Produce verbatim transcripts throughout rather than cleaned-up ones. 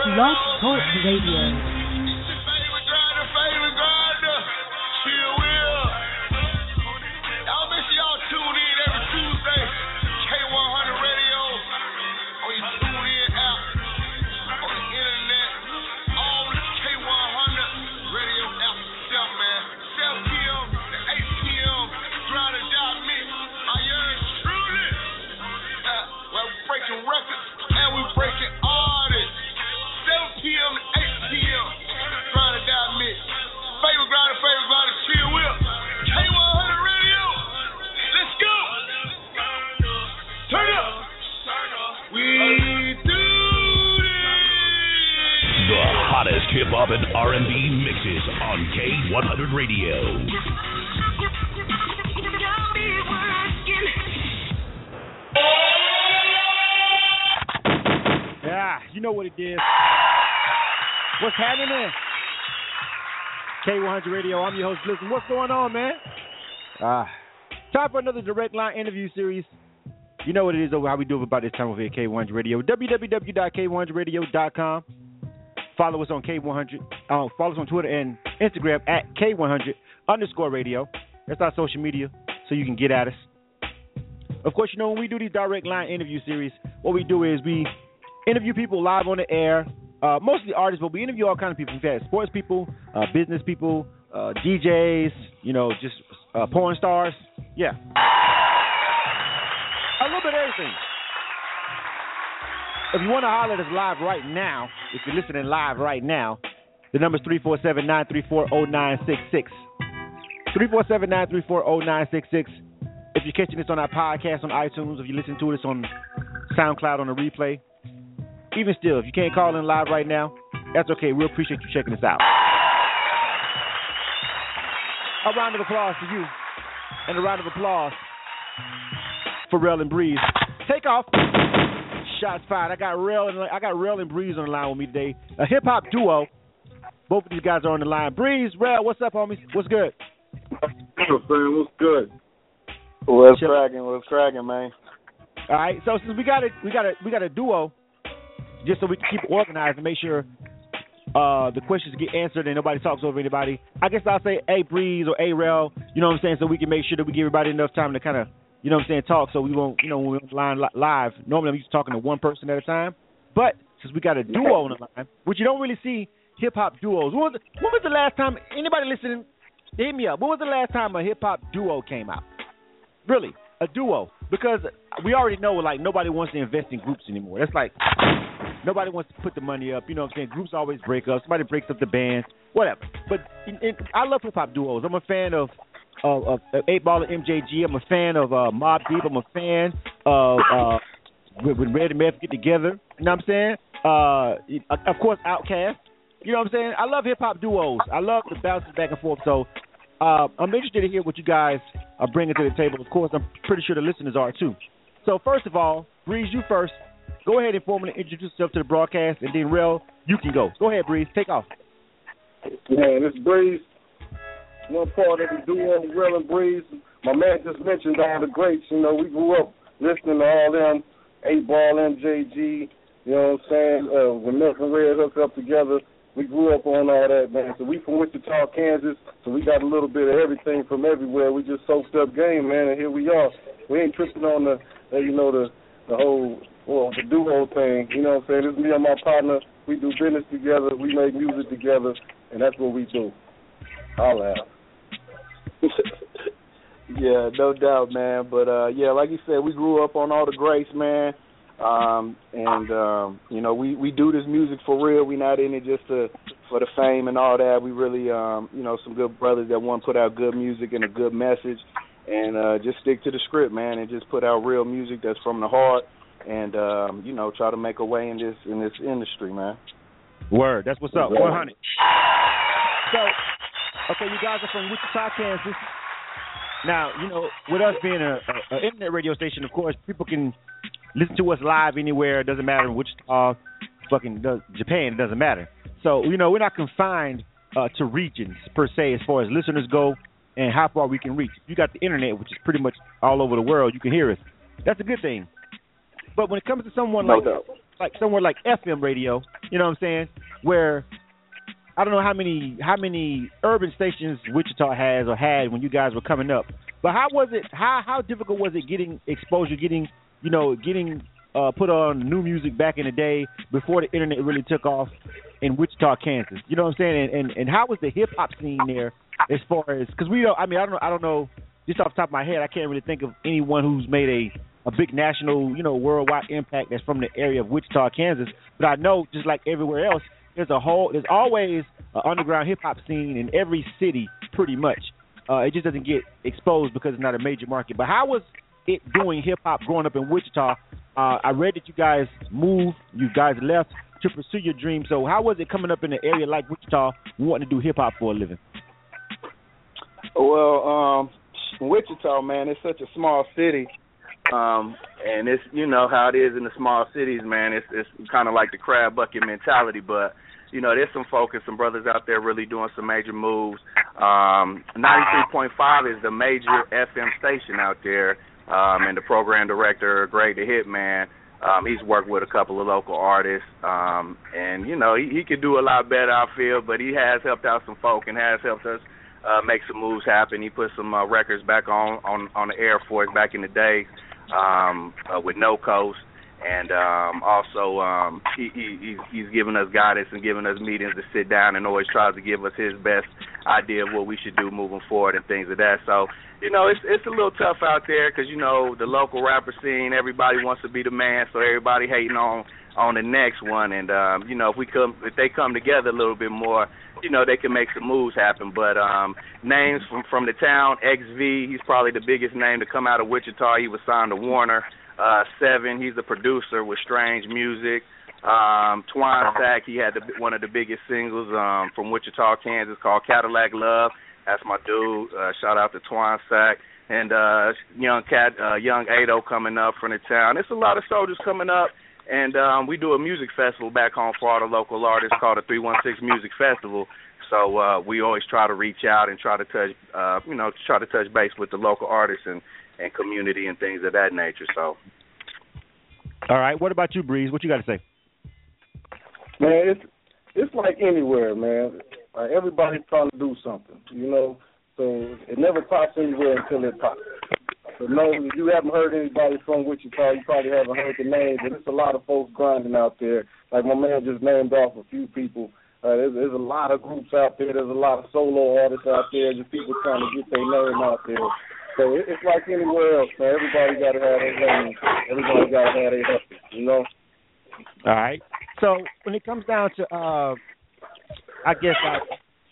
Blog Talk Radio. Hip-hop and R and B mixes on K one hundred Radio. Yeah, you know what it is. What's happening? K one hundred Radio, I'm your host, Listen. What's going on, man? Uh, time for another direct line interview series. You know what it is over how we do it about this time over here at K one hundred Radio. w w w dot k one hundred radio dot com. Follow us on K one hundred. Uh, follow us on Twitter and Instagram at K one hundred underscore radio. That's our social media, so you can get at us. Of course, you know, when we do these direct line interview series, what we do is we interview people live on the air, uh, mostly artists, but we interview all kinds of people. We've had sports people, uh, business people, uh, D Js, you know, just uh, porn stars. Yeah. A little bit of everything. If you want to holler at us live right now, if you're listening live right now, the number is three four seven, nine three four, zero nine six six. three four seven, nine three four, zero nine six six. If you're catching this on our podcast on iTunes, if you listen to this on SoundCloud on the replay, even still, if you can't call in live right now, that's okay. We appreciate you checking us out. A round of applause for you, and a round of applause for Rel and Breeze. Take off. Shots fired. I got Rel and I got Rel and Breeze on the line with me today. A hip hop duo. Both of these guys are on the line. Breeze, Rel, what's up, homies? What's good? What's up, man? What's good? What's cracking? What's cracking, man? All right. So since we got a we got a we got a duo, just so we can keep it organized and make sure uh, the questions get answered and nobody talks over anybody, I guess I'll say A Breeze or A Rel. You know what I'm saying? So we can make sure that we give everybody enough time to kind of, you know what I'm saying, talk, so we won't, you know, when we're on the line li- live, normally I'm used to talking to one person at a time. But since we got a duo on the line, which you don't really see hip-hop duos. When was, the, when was the last time, anybody listening, hit me up. When was the last time a hip-hop duo came out? Really, a duo. Because we already know, like, nobody wants to invest in groups anymore. That's like, nobody wants to put the money up. You know what I'm saying? Groups always break up. Somebody breaks up the band, whatever. But in, in, I love hip-hop duos. I'm a fan of Of, of, of eight Ball and M J G. I'm a fan of uh, Mobb Deep. I'm a fan of uh, when, when Red and Meth get together. You know what I'm saying? Uh, of course, Outkast. You know what I'm saying? I love hip hop duos. I love the bounces back and forth. So uh, I'm interested to hear what you guys are bringing to the table. Of course, I'm pretty sure the listeners are too. So first of all, Breeze, you first. Go ahead and formally introduce yourself to the broadcast, and then Rel, you can go. Go ahead, Breeze. Take off. Man, this Breeze. One part of the duo, Rel and Breeze. My man just mentioned all the greats. You know, we grew up listening to all them, eight Ball, M J G, you know what I'm saying? Uh, when Milk and Red hooked up together, we grew up on all that, man. So we from Wichita, Kansas, so we got a little bit of everything from everywhere. We just soaked up game, man, and here we are. We ain't tripping on the, uh, you know, the the whole, well, the duo thing. You know what I'm saying? This is me and my partner. We do business together. We make music together, and that's what we do. I'll laugh. Yeah, no doubt, man. But, uh, yeah, like you said, we grew up on all the greats, man. Um, and, um, you know, we, we do this music for real. We not in it just to, for the fame and all that. We really, um, you know, some good brothers that want to put out good music and a good message. And uh, just stick to the script, man, and just put out real music that's from the heart and, um, you know, try to make a way in this in this industry, man. Word. That's what's up. one hundred. So, okay, you guys are from Wichita, Kansas. Now, you know, with us being a, a, a internet radio station, of course, people can listen to us live anywhere. It doesn't matter Wichita, fucking does, Japan. It doesn't matter. So, you know, we're not confined uh, to regions per se as far as listeners go and how far we can reach. You got the internet, which is pretty much all over the world. You can hear us. That's a good thing. But when it comes to someone no like doubt. like somewhere like F M radio, you know what I'm saying, where I don't know how many how many urban stations Wichita has or had when you guys were coming up. But how was it? How how difficult was it getting exposure, getting you know getting uh, put on new music back in the day before the internet really took off in Wichita, Kansas? You know what I'm saying? And and, and how was the hip hop scene there as far as, because we don't I mean I don't know I don't know just off the top of my head, I can't really think of anyone who's made a, a big national, you know, worldwide impact that's from the area of Wichita, Kansas. But I know, just like everywhere else, there's a whole, there's always an underground hip hop scene in every city, pretty much. Uh, it just doesn't get exposed because it's not a major market. But how was it doing hip hop growing up in Wichita? Uh, I read that you guys moved, you guys left to pursue your dream. So how was it coming up in an area like Wichita, wanting to do hip hop for a living? Well, um, Wichita, man, it's such a small city, um, and it's, you know how it is in the small cities, man. It's it's kind of like the crab bucket mentality, but you know there's some folks and some brothers out there really doing some major moves. Um, ninety-three point five is the major F M station out there, um, and the program director, Greg the Hitman, um, he's worked with a couple of local artists, um, and you know he, he could do a lot better, I feel, but he has helped out some folk and has helped us Uh, make some moves happen. He put some uh, records back on, on, on the air for us back in the day um, uh, with No Coast, and um, also um, he, he, he's, he's given us guidance and giving us meetings to sit down and always tries to give us his best idea of what we should do moving forward and things of that. So, you know, it's it's a little tough out there because, you know, the local rapper scene, everybody wants to be the man, so everybody hating on on the next one. And, um, you know, if we come, if they come together a little bit more, you know, they can make some moves happen. But um, names from, from the town, X V, he's probably the biggest name to come out of Wichita. He was signed to Warner. Uh, Seven, he's a producer with Strange Music. Um, Twine Sack, he had the, one of the biggest singles um, from Wichita, Kansas called Cadillac Love. That's my dude. Uh, shout out to Twine Sack. And uh, young cat, uh, young Ado coming up from the town. There's a lot of soldiers coming up. And um, we do a music festival back home for all the local artists called the three one six Music Festival. So uh, we always try to reach out and try to touch, uh, you know, try to touch base with the local artists and, and community and things of that nature. So. All right. What about you, Breeze? What you got to say? Man, it's it's like anywhere, man. Like everybody's trying to do something, you know. So it never pops anywhere until it pops. So no, if you haven't heard anybody from Wichita, you probably haven't heard the name, but there's a lot of folks grinding out there. Like my man just named off a few people. Uh, there's, there's a lot of groups out there. There's a lot of solo artists out there. Just people trying to get their name out there. So it, it's like anywhere else, man. Everybody got to have their name. Everybody got to have their hustle, you know? All right. So when it comes down to, uh, I guess, like,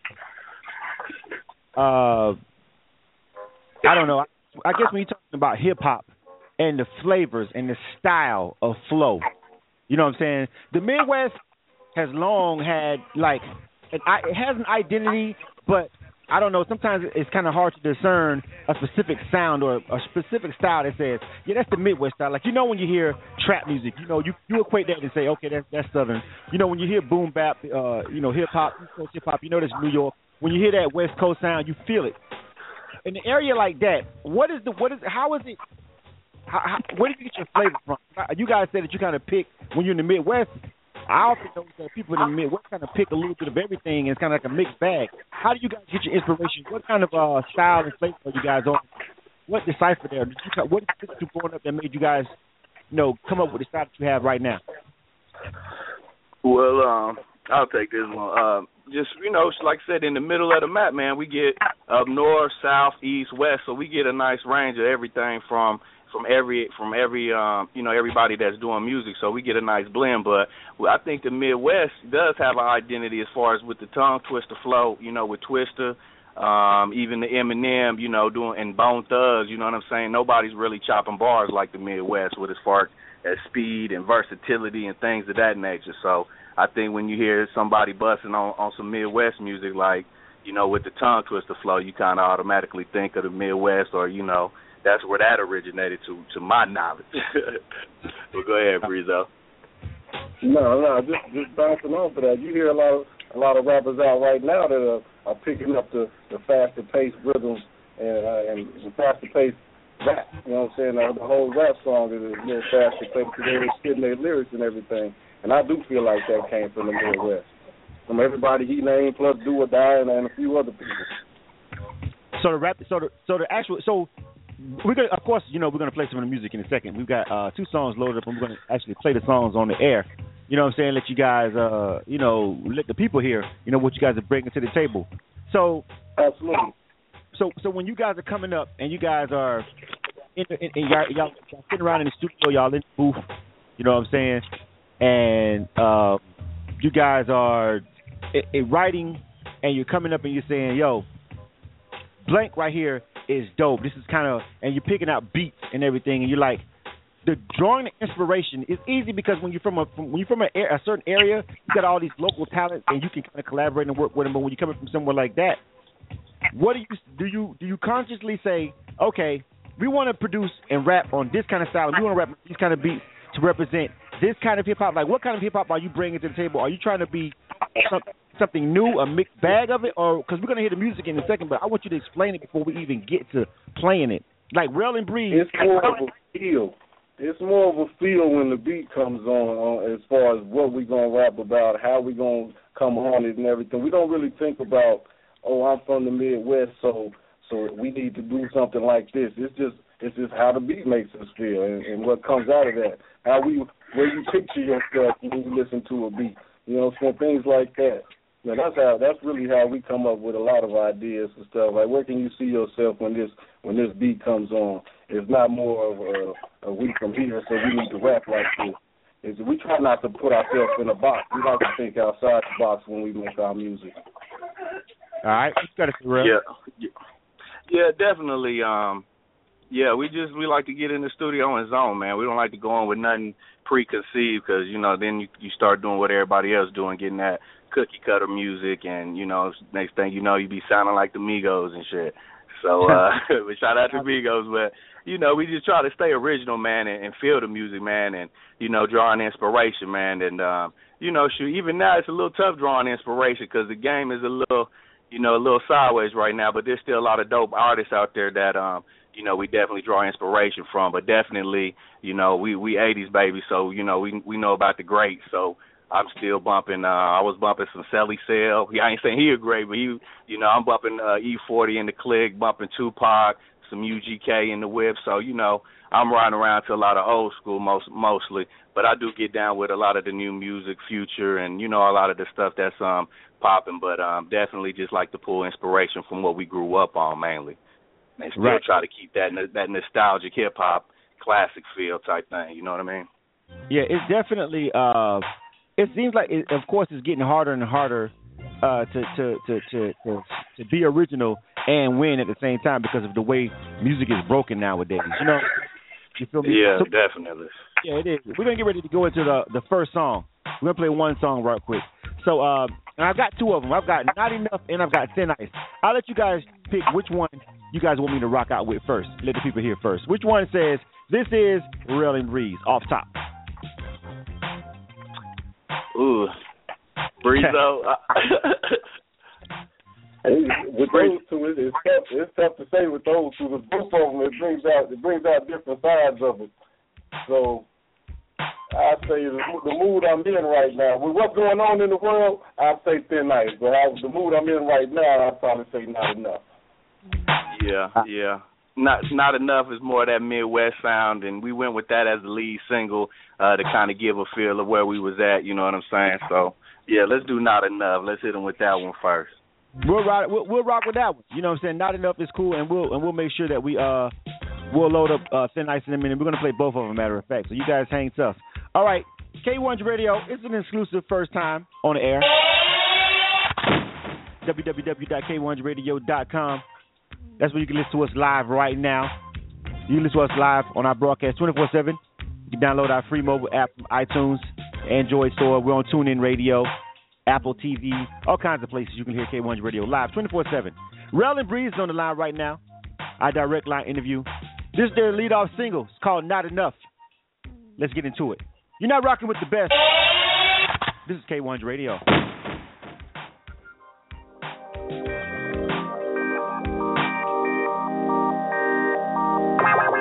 uh, I don't know. I guess when you're talking about hip-hop and the flavors and the style of flow, you know what I'm saying? The Midwest has long had, like, an, it has an identity, but I don't know, sometimes it's kind of hard to discern a specific sound or a specific style that says, yeah, that's the Midwest style. Like, you know when you hear trap music, you know, you, you equate that and say, okay, that's, that's Southern. You know, when you hear boom bap, uh, you know, hip-hop, hip-hop, you know that's New York. When you hear that West Coast sound, you feel it. In an area like that, what is the what is how is it? How, how, where do you get your flavor from? You guys said that you kind of pick when you're in the Midwest. I often know that people in the Midwest kind of pick a little bit of everything, and it's kind of like a mixed bag. How do you guys get your inspiration? What kind of uh, style and flavor are you guys on? What decipher there? Did you, what did you growing up that made you guys, you know, come up with the style that you have right now? Well, um, I'll take this one. Uh, just, you know, like I said, in the middle of the map, man, we get up north, south, east, west, so we get a nice range of everything from from every from every um, you know, everybody that's doing music. So we get a nice blend. But well, I think the Midwest does have an identity as far as with the tongue twister flow. You know, with Twista, um, even the Eminem, you know, doing and Bone Thugs. You know what I'm saying? Nobody's really chopping bars like the Midwest with as far as speed and versatility and things of that nature. So I think when you hear somebody busting on, on some Midwest music, like, you know, with the tongue twister flow, you kind of automatically think of the Midwest, or, you know, that's where that originated to, to my knowledge. Well, go ahead, Breezo. No, no, just just bouncing off of that. You hear a lot of a lot of rappers out right now that are, are picking up the, the faster paced rhythms and uh, and the faster paced rap. You know what I'm saying? The, the whole rap song is a little faster because they were spitting their lyrics and everything. And I do feel like that came from the Midwest, from everybody he named, plus Do or Die, and, and a few other people. So the rap, so the so the actual, so we're gonna, of course, you know, we're gonna play some of the music in a second. We've got uh, two songs loaded up, and we're gonna actually play the songs on the air. You know what I'm saying? Let you guys, uh, you know, let the people hear, you know, what you guys are bringing to the table. So absolutely. So so when you guys are coming up and you guys are in, in, in y'all, y'all, y'all sitting around in the studio, y'all in the booth, you know what I'm saying? And uh, you guys are it, it writing, and you're coming up and you're saying, "Yo, blank right here is dope. This is kind of," and you're picking out beats and everything, and you're like, the drawing the inspiration is easy because when you're from a from, when you're from a, a certain area, you got all these local talents, and you can kind of collaborate and work with them. But when you're coming from somewhere like that, what do you do? You do you consciously say, okay, we want to produce and rap on this kind of style, and we want to rap these kind of beats to represent this kind of hip hop? Like, what kind of hip hop are you bringing to the table? Are you trying to be some, something new, a mixed bag of it, or because we're gonna hear the music in a second, but I want you to explain it before we even get to playing it. Like Rel and Breeze, it's more of a feel. It's more of a feel when the beat comes on, on as far as what we're going to rap about, how we're going to come on it and everything. We don't really think about, oh, I'm from the Midwest, so so we need to do something like this. It's just it's just how the beat makes us feel and, and what comes out of that. How we, where you picture yourself when you listen to a beat. You know, some things like that. Now, that's how. That's really how we come up with a lot of ideas and stuff. Like, where can you see yourself when this when this beat comes on? It's not more of a, a we from here, so we need to rap like this. It's, we try not to put ourselves in a box. We like to think outside the box when we make our music. All right, you got it, Rel. Yeah, yeah, definitely. Um, yeah, we just we like to get in the studio and zone, man. We don't like to go on with nothing preconceived because you know then you you start doing what everybody else doing, getting that cookie cutter music, and you know next thing you know you be sounding like the Migos and shit. So uh, we shout out to Migos, but you know we just try to stay original, man, and, and feel the music, man, and you know drawing inspiration, man, and um, you know shoot even now it's a little tough drawing inspiration because the game is a little you know a little sideways right now, but there's still a lot of dope artists out there that um you know we definitely draw inspiration from, but definitely you know we we eighties baby, so you know we we know about the greats, so. I'm still bumping. Uh, I was bumping some Celly Cell. Yeah, I ain't saying he a great, but he, you know, I'm bumping uh, E forty in the Click, bumping Tupac, some U G K in the Whip. So you know, I'm riding around to a lot of old school most mostly, but I do get down with a lot of the new music, Future, and you know, a lot of the stuff that's um popping. But um, definitely just like to pull inspiration from what we grew up on mainly, and still right. try to keep that that nostalgic hip hop classic feel type thing. You know what I mean? Yeah, it's definitely. Uh... It seems like, it, of course, it's getting harder and harder uh, to, to, to, to, to to be original and win at the same time because of the way music is broken nowadays. You know, you feel me? Yeah, so, definitely. Yeah, it is. We're gonna get ready to go into the the first song. We're gonna play one song right quick. So, uh, and I've got two of them. I've got Not Enough and I've got Thin Ice. I'll let you guys pick which one you guys want me to rock out with first. Let the people hear first. Which one says this is Rel and Breeze off top? Ooh, Breezo. With those two, it, it's tough. It's tough to say with those two. With both of them, it brings out it brings out different sides of it. So I say the, the mood I'm in right now, with what's going on in the world, I'd say Thin Ice. But I, the mood I'm in right now, I'd probably say Not Enough. Yeah, yeah. Not Not Enough is more of that Midwest sound, and we went with that as the lead single uh, to kind of give a feel of where we was at, you know what I'm saying? So, yeah, let's do Not Enough. Let's hit them with that one first. We'll rock, we'll, we'll rock with that one. You know what I'm saying? Not Enough is cool, and we'll and we'll make sure that we uh we'll load up uh, Thin Ice in a minute. We're gonna play both of them, matter of fact. So you guys hang tough. All right, K one hundred Radio. It's an exclusive first time on the air. w w w dot k one hundred radio dot com. That's where you can listen to us live right now. You can listen to us live on our broadcast twenty-four seven. You can download our free mobile app from iTunes, Android store. We're on TuneIn Radio, Apple T V, all kinds of places you can hear K one hundred Radio live twenty-four seven. Rel and Breeze is on the line right now. Our direct line interview. This is their lead-off single. It's called Not Enough. Let's get into it. You're not rocking with the best. This is K one hundred Radio. Wow.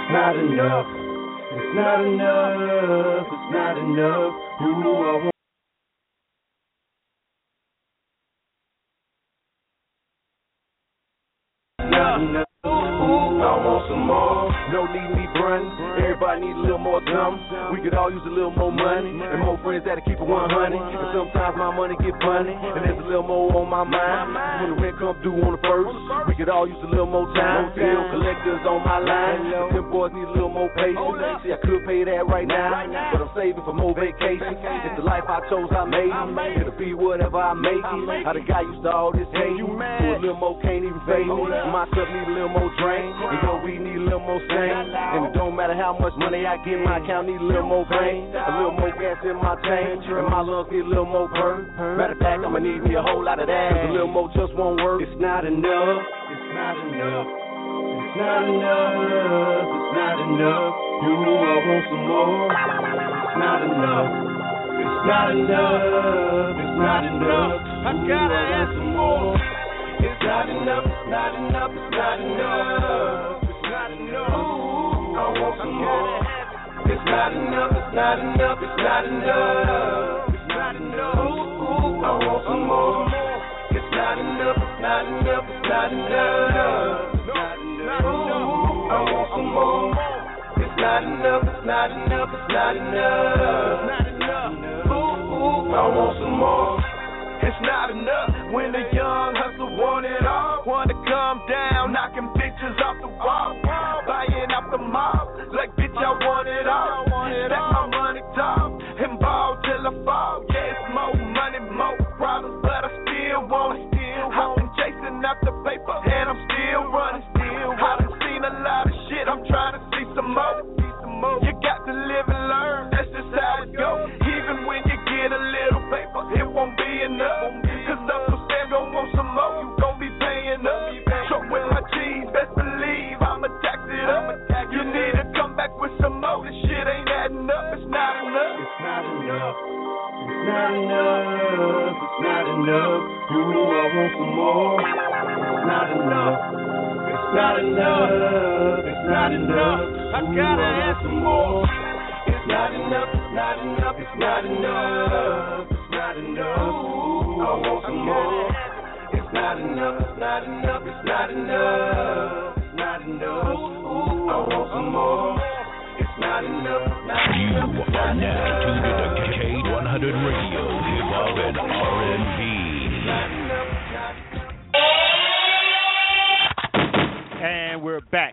it's not enough. It's not enough. It's not enough. Ooh, I want not enough. Ooh, I want some more. No need me running. Everybody need a little more something. We could all use a little more money and more friends that'll keep it one hundred. And sometimes my money get funny and there's a little more on my mind. When the rent comes due on the first, we could all use a little more time. Bill collectors on my line. Them boys need a little more patience. See, I could pay that right now, but I'm saving for more vacations. It's the life I chose, I made it. It'll be whatever I make it. How the guy used to all this hate. So a little more can't even fade me. My cup need a little more drink. And yo, we need a little more stain. And it don't matter how much money I get, my account need a little more vein. A little more gas in my tank. And my lungs need a little more burn. Matter of fact, I'ma need me a whole lot of that. Cause a little more just won't work. It's not enough. It's not enough. It's not enough. It's not enough. You know I want some more. It's not enough. It's not enough. It's not enough. I gotta have some more. It's not enough. It's not enough. It's not enough. It's not enough. Ooh, I want some more. It's not enough. It's not enough. It's not enough. It's not enough. Ooh, I want some more. It's not enough. It's not enough. It's not enough. Ooh, I want some more. It's not enough. It's not enough. It's not enough. Ooh, I want some more. It's not enough when the young hustle want it all. Want to come down, knocking bitches off the wall, buying out the mall. Like bitch, I want it all. Stack my money tall and ball till I fall. Yeah, it's more money, more problems, but I still want it. I've been chasing out the paper and I'm still running. I done seen a lot of shit. I'm trying to see some more. You got to live and learn. That's just how it goes. Even when you get a little paper, it won't be enough. Cause Uncle Sam gon' want some more. You gon' be paying up. So with my G's, best believe I'ma tax it up. You need to come back with some more. This shit ain't adding up. It's not enough. It's not enough. It's not enough. It's not enough. You know I want some more. It's not enough. It's not enough. It's not enough. I gotta have some more. It's not enough. It's not enough. It's not enough. It's not enough. I want some more. It's not enough. It's not enough. It's not enough. It's not enough. I want some more. It's not enough. You are now tuned to K one hundred Radio, hip hop and R and B. And we're back.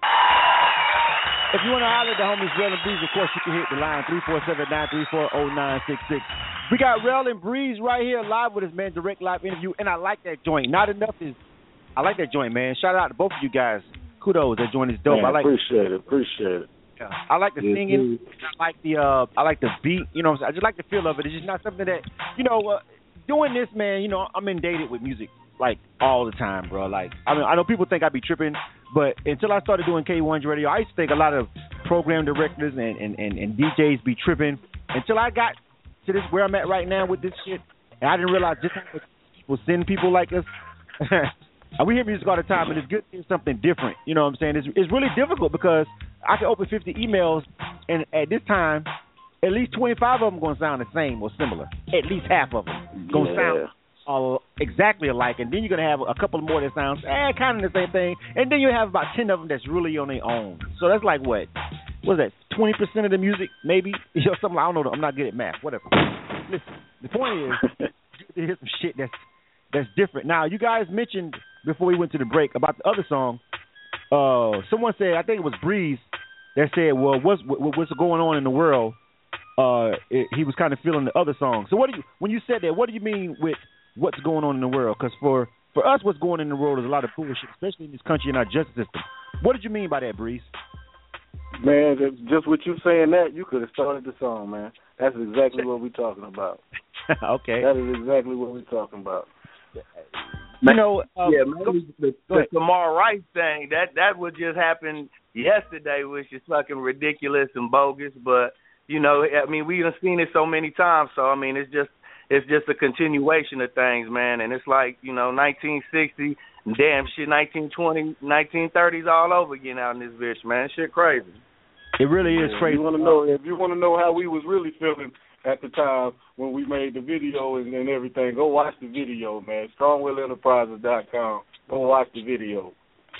If you want to holler at the homies Rel and Breeze, of course, you can hit the line three four seven, nine three four, zero nine six six. We got Rel and Breeze right here live with us, man, direct live interview, and I like that joint. Not enough is, I like that joint, man. Shout out to both of you guys. Kudos, that joint is dope. Man, I like appreciate it, appreciate it. Yeah. I like the yes, singing. Dude. I like the uh, I like the beat. You know, I just like the feel of it. It's just not something that, you know, uh, doing this, man. You know, I'm inundated with music like all the time, bro. Like, I mean, I know people think I be tripping, but until I started doing K one hundred Radio, I used to think a lot of program directors and, and, and, and D Js be tripping. Until I got to this where I'm at right now with this shit, and I didn't realize just how much people send people like us. We hear music all the time, and it's good to hear something different. You know what I'm saying? It's, it's really difficult because I can open fifty emails, and at this time, at least twenty-five of them going to sound the same or similar. At least half of them going to yeah. sound uh, exactly alike, and then you're going to have a couple more that sounds eh, kind of the same thing, and then you have about ten of them that's really on their own. So that's like what? What's that? twenty percent of the music, maybe? You know, something, I don't know. I'm not good at math. Whatever. Listen, the point is, you hear some shit that's that's different. Now, you guys mentioned before we went to the break about the other song. Uh, someone said, I think it was Breeze, that said, well, what's what's going on in the world? Uh, it, he was kind of feeling the other song. So what do you, when you said that, what do you mean with what's going on in the world? Because for, for us, what's going on in the world is a lot of bullshit, especially in this country and our justice system. What did you mean by that, Breeze? Man, just with you saying that, you could have started the song, man. That's exactly what we're talking about. Okay. That is exactly what we're talking about. You know, um, yeah, maybe the, the Tamar Rice thing, that that would just happen yesterday, which is fucking ridiculous and bogus. But you know, I mean, we've seen it so many times. So I mean, it's just it's just a continuation of things, man. And it's like, you know, nineteen sixty, damn shit, nineteen twenty, nineteen thirties all over again out in this bitch, man. Shit crazy. It really is yeah, crazy. You want to know if you want to know how we was really feeling at the time when we made the video and, and everything. Go watch the video, man. strong will enterprises dot com. Go watch the video.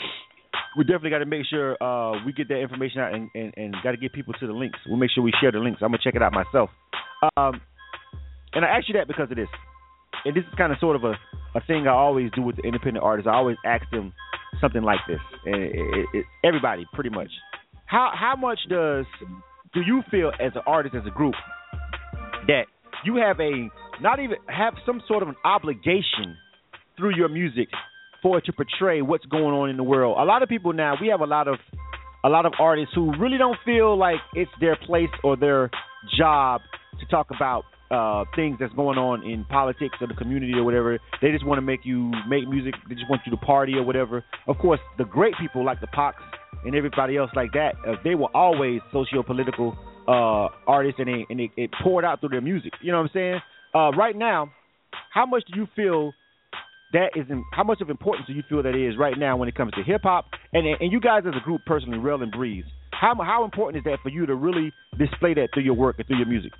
We definitely got to make sure uh, we get that information out and, and, and got to get people to the links. We'll make sure we share the links. I'm going to check it out myself. Um, and I asked you that because of this. And this is kind of sort of a, a thing I always do with the independent artists. I always ask them something like this. And it, it, it, everybody, pretty much. How how much does do you feel as an artist, as a group, that you have a, not even have some sort of an obligation through your music for it to portray what's going on in the world? A lot of people now, we have a lot of a lot of artists who really don't feel like it's their place or their job to talk about uh, things that's going on in politics or the community or whatever. They just want to make you make music. They just want you to party or whatever. Of course, the great people like the Pacs and everybody else like that, uh, they were always socio-political uh, artists, and, they, and it, it poured out through their music. You know what I'm saying? Uh, right now, how much do you feel that is? In, how much of importance do you feel that is right now when it comes to hip hop? And and you guys as a group, personally, Rel and Breeze, how how important is that for you to really display that through your work and through your music?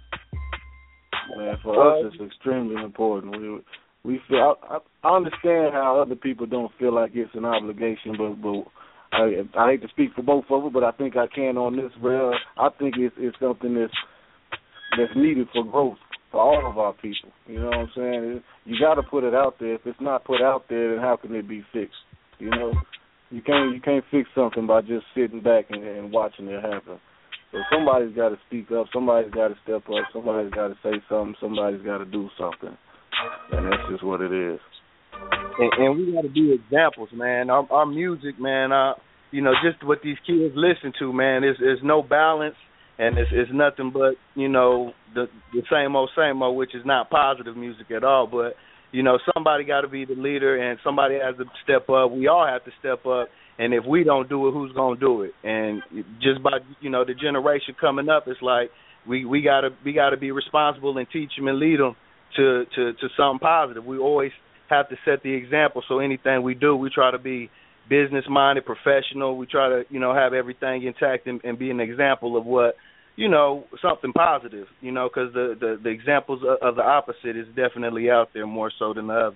Man, for us, it's extremely important. We we feel. I, I understand how other people don't feel like it's an obligation, but but. I, I hate to speak for both of them, but I think I can on this. Real, I think it's, it's something that's that's needed for growth for all of our people. You know what I'm saying? You got to put it out there. If it's not put out there, then how can it be fixed? You know, you can't you can't fix something by just sitting back and, and watching it happen. So somebody's got to speak up. Somebody's got to step up. Somebody's got to say something. Somebody's got to do something, and that's just what it is. And, and we got to be examples, man. Our, our music, man, uh, you know, just what these kids listen to, man, is is no balance, and it's, it's nothing but, you know, the the same old, same old, which is not positive music at all. But, you know, somebody got to be the leader, and somebody has to step up. We all have to step up, and if we don't do it, who's going to do it? And just by, you know, the generation coming up, it's like we we got to we got to be responsible and teach them and lead them to, to, to something positive. We always have to set the example, so anything we do, we try to be business-minded, professional. We try to, you know, have everything intact and, and be an example of what, you know, something positive, you know, because the, the, the examples of, of the opposite is definitely out there more so than the other.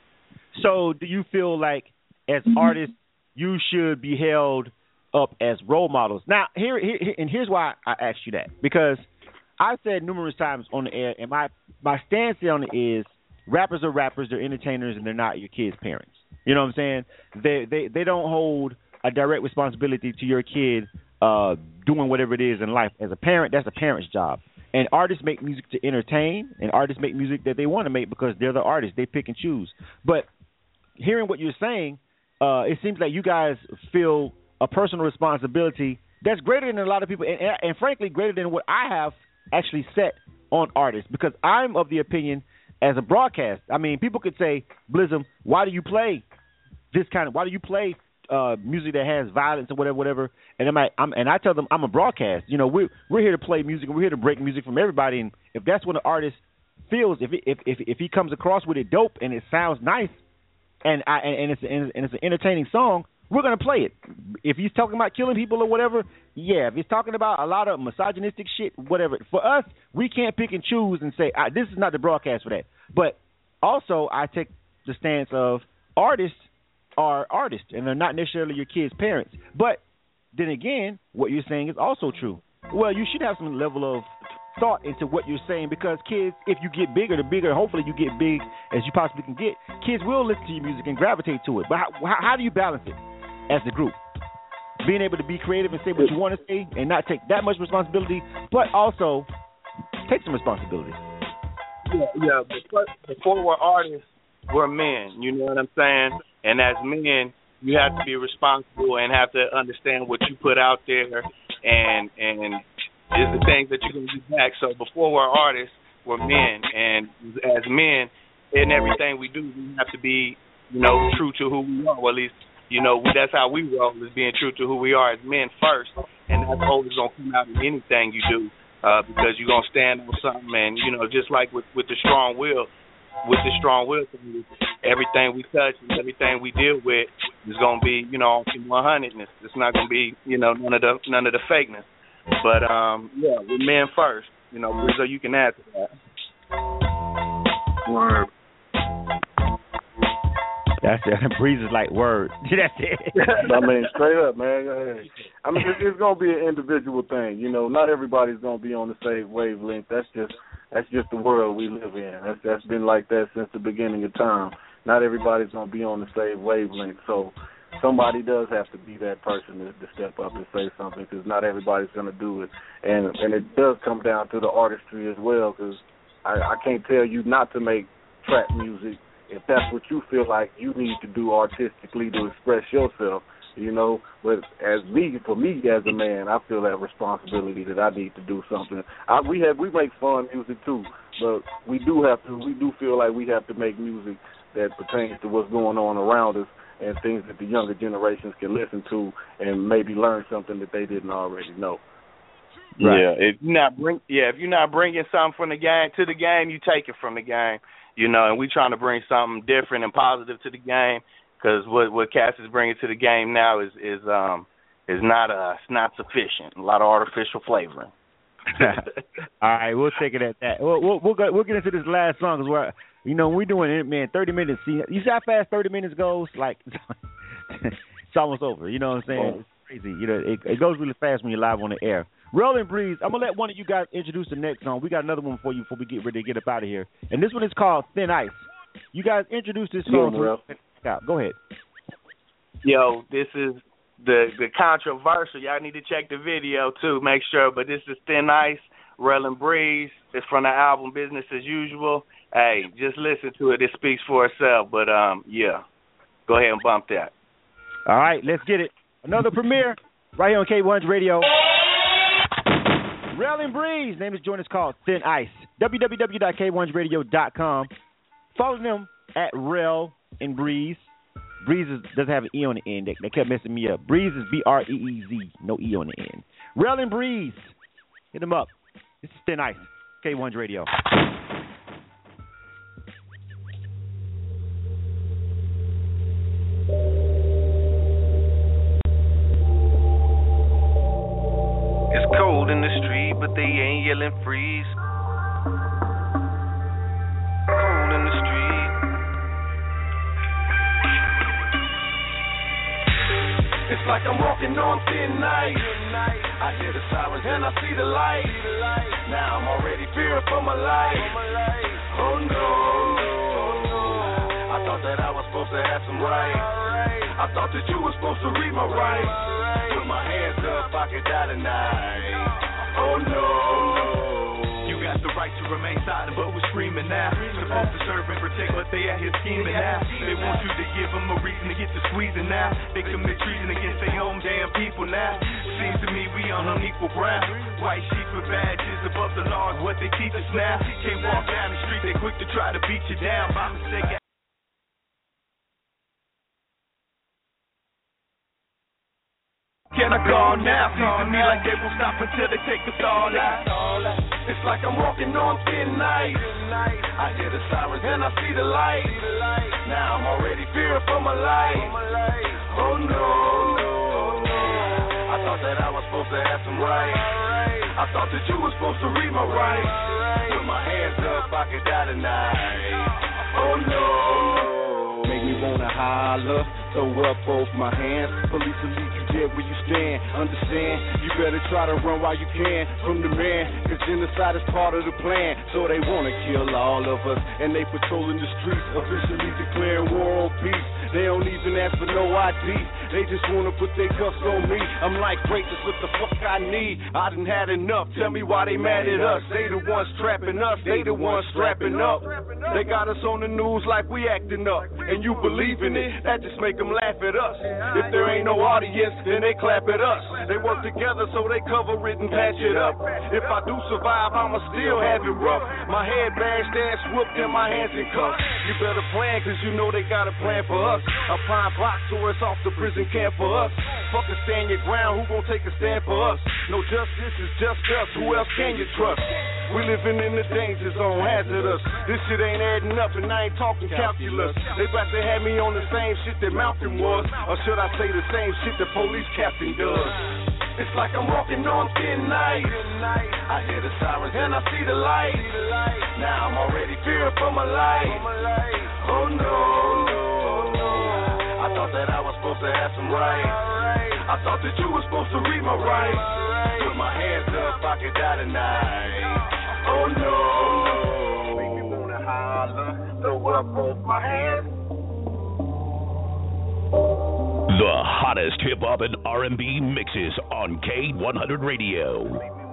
So do you feel like, as artists, you should be held up as role models? Now, here, here and here's why I asked you that, because I've said numerous times on the air, and my, my stance on it is, rappers are rappers, they're entertainers, and they're not your kids' parents. You know what I'm saying? They they they don't hold a direct responsibility to your kid uh, doing whatever it is in life. As a parent, that's a parent's job. And artists make music to entertain, and artists make music that they want to make because they're the artists. They pick and choose. But hearing what you're saying, uh, it seems like you guys feel a personal responsibility that's greater than a lot of people, and, and, and frankly, greater than what I have actually set on artists, because I'm of the opinion, as a broadcast, I mean, people could say, Blizzum, why do you play this kind of, why do you play uh, music that has violence or whatever, whatever? And I'm, I'm and I tell them I'm a broadcast. You know, we're we're here to play music, and we're here to break music from everybody. And if that's what an artist feels, if it, if if if he comes across with it dope and it sounds nice, and I and it's and it's an entertaining song, we're gonna play it. If he's talking about killing people or whatever, yeah. If he's talking about a lot of misogynistic shit, whatever. For us, we can't pick and choose and say ah, this is not the broadcast for that. But also, I take the stance of artists are artists, and they're not necessarily your kids' parents. But then again, what you're saying is also true. Well, you should have some level of thought into what you're saying, because kids, if you get bigger, the bigger, hopefully you get big as you possibly can get, kids will listen to your music and gravitate to it. But how, how do you balance it as a group? Being able to be creative and say what you want to say and not take that much responsibility, but also take some responsibility. Yeah, yeah. Before, before we're artists, we're men. You know what I'm saying? And as men, you have to be responsible and have to understand what you put out there, and and is the things that you're going to do back. So before we're artists, we're men, and as men, in everything we do, we have to be, you know, true to who we are. Well, at least, you know, that's how we roll, is being true to who we are as men first, and that's always going to come out in anything you do. Uh, because you're going to stand on something, and, you know, just like with, with the strong will, with the strong will, everything we touch and everything we deal with is going to be, you know, one hundredness. It's not going to be, you know, none of the none of the fakeness. But um, yeah, with men first. You know, Rizzo, you can add to that. Word. That's it. Breeze is like word. That's it. I mean, straight up, man. I mean, it's, it's gonna be an individual thing. You know, not everybody's gonna be on the same wavelength. That's just that's just the world we live in. That's that's been like that since the beginning of time. Not everybody's gonna be on the same wavelength. So somebody does have to be that person to, to step up and say something, because not everybody's gonna do it. And and it does come down to the artistry as well, because I, I can't tell you not to make trap music if that's what you feel like you need to do artistically to express yourself, you know. But as me, for me as a man, I feel that responsibility that I need to do something. I, we have we make fun music too, but we do have to. We do feel like we have to make music that pertains to what's going on around us and things that the younger generations can listen to and maybe learn something that they didn't already know. Right. Yeah, if you're not bring, yeah, if you're not bringing something from the game to the game, you take it from the game. You know, and we're trying to bring something different and positive to the game, because what what Cass is bringing to the game now is is um is not uh it's not sufficient. A lot of artificial flavoring. All right, we'll take it at that. We'll we'll we'll, go, we'll get into this last song, because we're you know we're doing it, man. Thirty minutes. See, you see how fast thirty minutes goes? Like it's almost over. You know what I'm saying? It's crazy. You know, it, it goes really fast when you're live on the air. Rollin' Breeze, I'm going to let one of you guys introduce the next song. We got another one for you before we get ready to get up out of here. And this one is called Thin Ice. You guys introduce this song. Yeah, Go ahead. Yo, this is the the controversial. Y'all need to check the video, too. Make sure. But this is Thin Ice, Rollin' Breeze. It's from the album Business as Usual. Hey, just listen to it. It speaks for itself. But, um, yeah, go ahead and bump that. All right, let's get it. Another premiere right here on K one hundred Radio. Rollin' Breeze. Name is join us called Thin Ice. w w w dot k one radio dot com. Follow them at Rel and Breeze. Breeze is, doesn't have an E on the end. They, they kept messing me up. Breeze is B R E E Z. No E on the end. Rollin' Breeze. Hit them up. This is Thin Ice. K one hundred Radio. It's cold in the street, but they ain't yelling freeze. Cold in the street. It's like I'm walking on thin ice. I hear the sirens and I see the light. Now I'm already fearing for my life. Oh no. I thought that I was supposed to have some rights. I thought that you were supposed to read my rights. Put my hands up, I could die tonight. Oh no. You got the right to remain silent, but we're screaming now. Supposed to serve and protect, but they out here scheming now. They want you to give them a reason to get to squeezing now. They commit treason against their own damn people now. Seems to me we on unequal ground. White sheep with badges above the law is what they teach us now. Can't walk down the street, they quick to try to beat you down. By mistake. Can I call now? Seems to me like they won't stop until they take us all out. It's like I'm walking on thin ice. I hear the sirens and I see the light. Now I'm already fearing for my life. Oh no. I thought that I was supposed to have some rights. I thought that you were supposed to read my rights. Put my hands up, I could die tonight. Oh no. Make me wanna holler, throw up both my hands. Police will leave you dead where you stand. Understand? You better try to run while you can from the man, cause genocide is part of the plan. So they wanna kill all of us, and they patrolling the streets, officially declaring war on peace. They don't even ask for no I D. They just wanna put their cuffs on me. I'm like, great, that's what the fuck I need. I done had enough. Tell me why they mad at us. They the ones trapping us. They the ones strapping up. They got us on the news like we acting up. And you believe in it, that just make them laugh at us. If there ain't no audience, then they clap at us. They work together so they cover it and patch it up. If I do survive, I'ma still have it rough. My head bashed, ass whooped, and my hands in cuffs. You better plan, cause you know they got a plan for us. A prime box or it's off the prison camp for us. Fucking stand your ground, who gon' take a stand for us? No justice is just us, who else can you trust? We living in the danger zone, hazardous. This shit ain't adding up and I ain't talking calculus. They about to have me on the same shit that Malcolm was. Or should I say the same shit the police captain does? It's like I'm walking on thin ice. I hear the sirens and I see the light. Now I'm already fearing for my life. Oh no, no. I thought that I was supposed to have some rights. I thought that you were supposed to read my rights. Put my hands up, I could die tonight. Oh no, make me wanna holler, throw up both my hands. The hottest hip hop and R and B mixes on K one hundred Radio.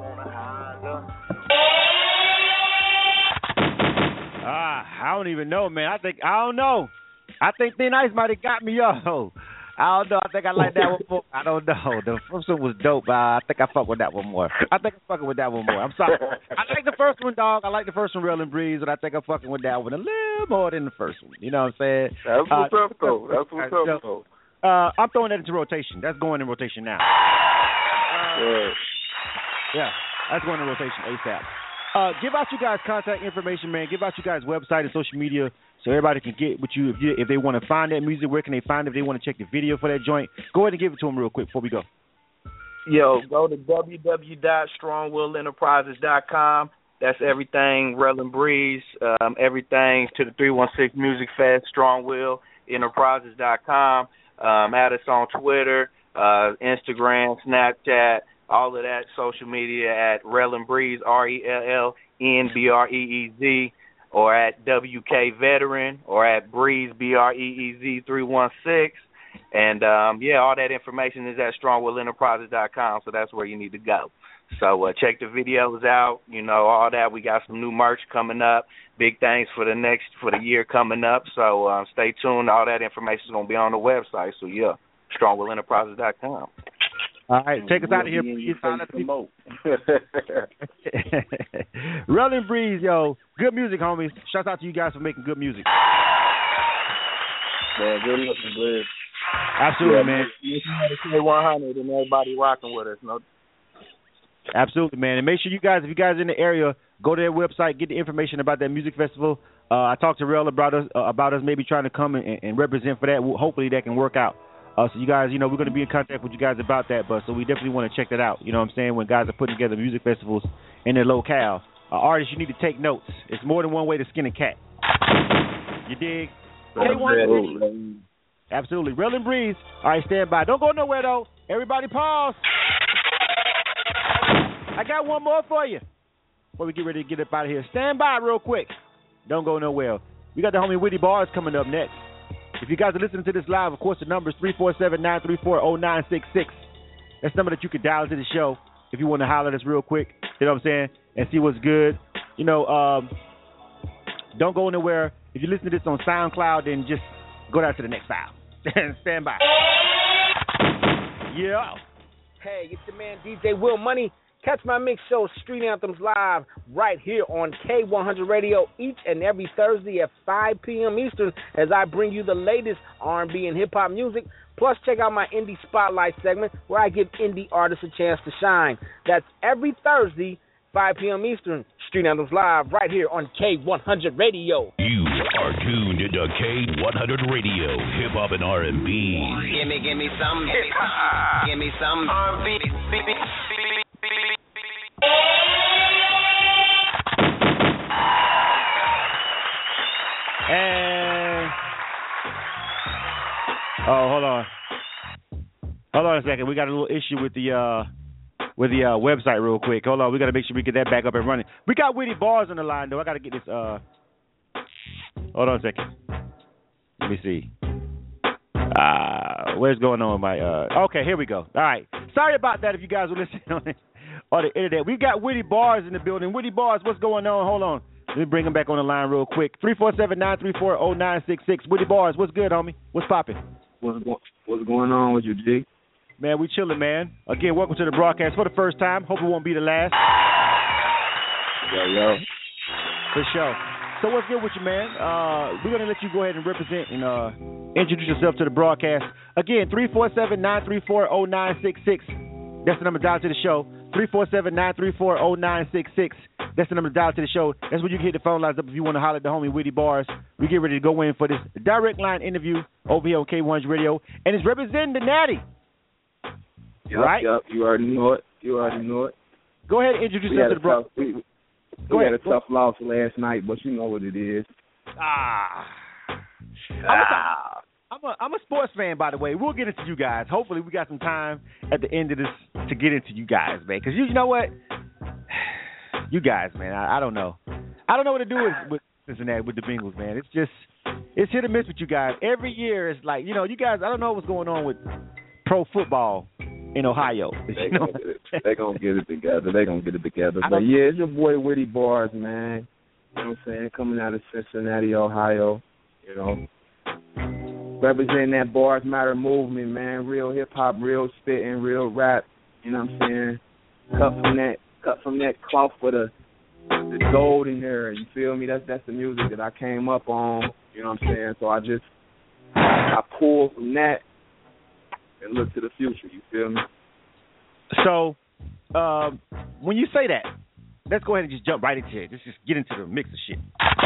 Ah, I don't even know, man. I think I don't know. I think Thin Ice might have got me, yo. I don't know. I think I like that one more. I don't know. The first one was dope. Uh, I think I fuck with that one more. I think I'm fucking with that one more. I'm sorry. I like the first one, dog. I like the first one, Real and Breeze, but I think I'm fucking with that one a little more than the first one. You know what I'm saying? That's what's uh, up, though. That's what's up, though. Uh, I'm throwing that into rotation. That's going in rotation now. Uh, yeah. yeah, that's going in rotation ASAP. Uh, give out you guys contact information, man. Give out you guys website and social media so everybody can get with you. If, you, if they want to find that music, where can they find it? If they want to check the video for that joint, go ahead and give it to them real quick before we go. Yo, go to w w w dot strong will enterprises dot com. That's everything Rel and Breeze, um, everything to the three one six Music Fest, strong will enterprises dot com. Um, add us on Twitter, uh, Instagram, Snapchat, all of that social media at Rel and Breeze, R E L L N B R E E Z, or at W K Veteran, or at Breeze, B R E E Z three one six. And, um, yeah, all that information is at strong will enterprises dot com, so that's where you need to go. So uh, check the videos out, you know, all that. We got some new merch coming up, big things for the next, for the year coming up. So uh, stay tuned. All that information is going to be on the website. So, yeah, strong will enterprises dot com. All right, take us out of here. Rel and Breeze, yo. Good music, homies. Shout out to you guys for making good music. Man, good looking, Breeze. Absolutely, man. K one hundred and everybody rocking with us. No. Absolutely, man. And make sure you guys, if you guys are in the area, go to their website, get the information about that music festival. Uh, I talked to Rel about us, uh, about us maybe trying to come and, and represent for that. Hopefully that can work out. Uh, so you guys, you know, we're going to be in contact with you guys about that. But so we definitely want to check that out. You know what I'm saying? When guys are putting together music festivals in their locale. Uh, artists, you need to take notes. It's more than one way to skin a cat. You dig? K one Absolutely. Rel and Breeze. All right, stand by. Don't go nowhere, though. Everybody pause. I got one more for you before we get ready to get up out of here. Stand by real quick. Don't go nowhere. We got the homie Witty Bars coming up next. If you guys are listening to this live, of course, the number is three four seven, nine three four, zero nine six six. That's the number that you can dial into the show if you want to holler at us real quick, you know what I'm saying, and see what's good. You know, um, don't go nowhere. If you listen to this on SoundCloud, then just go down to the next file. Stand by. Yeah. Hey, it's your man D J Will Money. Catch my mix show Street Anthems live right here on K one hundred Radio each and every Thursday at five p.m. Eastern as I bring you the latest R and B and hip-hop music. Plus, check out my Indie Spotlight segment where I give indie artists a chance to shine. That's every Thursday, five p.m. Eastern. Street Anthems live right here on K one hundred Radio. You are tuned into K one hundred Radio, hip-hop and R and B. Gimme, gimme some hip-hop. Gimme some R and B. And oh, hold on, hold on a second. We got a little issue with the uh, with the uh, website, real quick. Hold on, we got to make sure we get that back up and running. We got Witty Bars on the line, though. I got to get this. Uh, hold on a second. Let me see. Uh, where's going on with my? Uh, okay, here we go. All right. Sorry about that. If you guys were listening on the, on the internet, we got Witty Bars in the building. Witty Bars, what's going on? Hold on. Let me bring him back on the line real quick. three four seven, nine three four, zero nine six six. Witty Bars, what's good, homie? What's popping? What's, go- what's going on with you, G? Man, we chilling, man. Again, welcome to the broadcast for the first time. Hope it won't be the last. Yo, yo. For sure. So what's good with you, man? Uh, we're going to let you go ahead and represent and uh, introduce yourself to the broadcast. Again, three four seven, nine three four, zero nine six six. That's the number to dial to the show. three four seven, nine three four, zero nine six six. That's the number to dial to the show. That's where you can hit the phone lines up if you want to holler at the homie Witty Bars. We get ready to go in for this direct line interview over here on K one hundred Radio. And it's representing the Natty. Yep, right? Yep, you already know it. You already know it. Go ahead and introduce we yourself to the bro. Tough, we we Go had ahead. a tough loss last night, but you know what it is. Ah. ah. I'm a I'm a sports fan, by the way. We'll get into you guys. Hopefully, we got some time at the end of this to get into you guys, man. Because you, you know what, you guys, man. I, I don't know. I don't know what to do with, with Cincinnati, with the Bengals, man. It's just it's hit or miss with you guys. Every year, it's like, you know, you guys. I don't know what's going on with pro football in Ohio. They you know? gonna get it. They gonna get it together. They gonna get it together. But yeah, it's your boy Woody Bars, man. You know what I'm saying? Coming out of Cincinnati, Ohio. You know. Representing that Bars Matter movement, man. Real hip hop, real spitting, real rap. You know what I'm saying? Cut from that, cut from that cloth for the the golden era. You feel me? That's that's the music that I came up on. You know what I'm saying? So I just I pull from that and look to the future. You feel me? So um, when you say that, let's go ahead and just jump right into it. Let's just get into the mix of shit.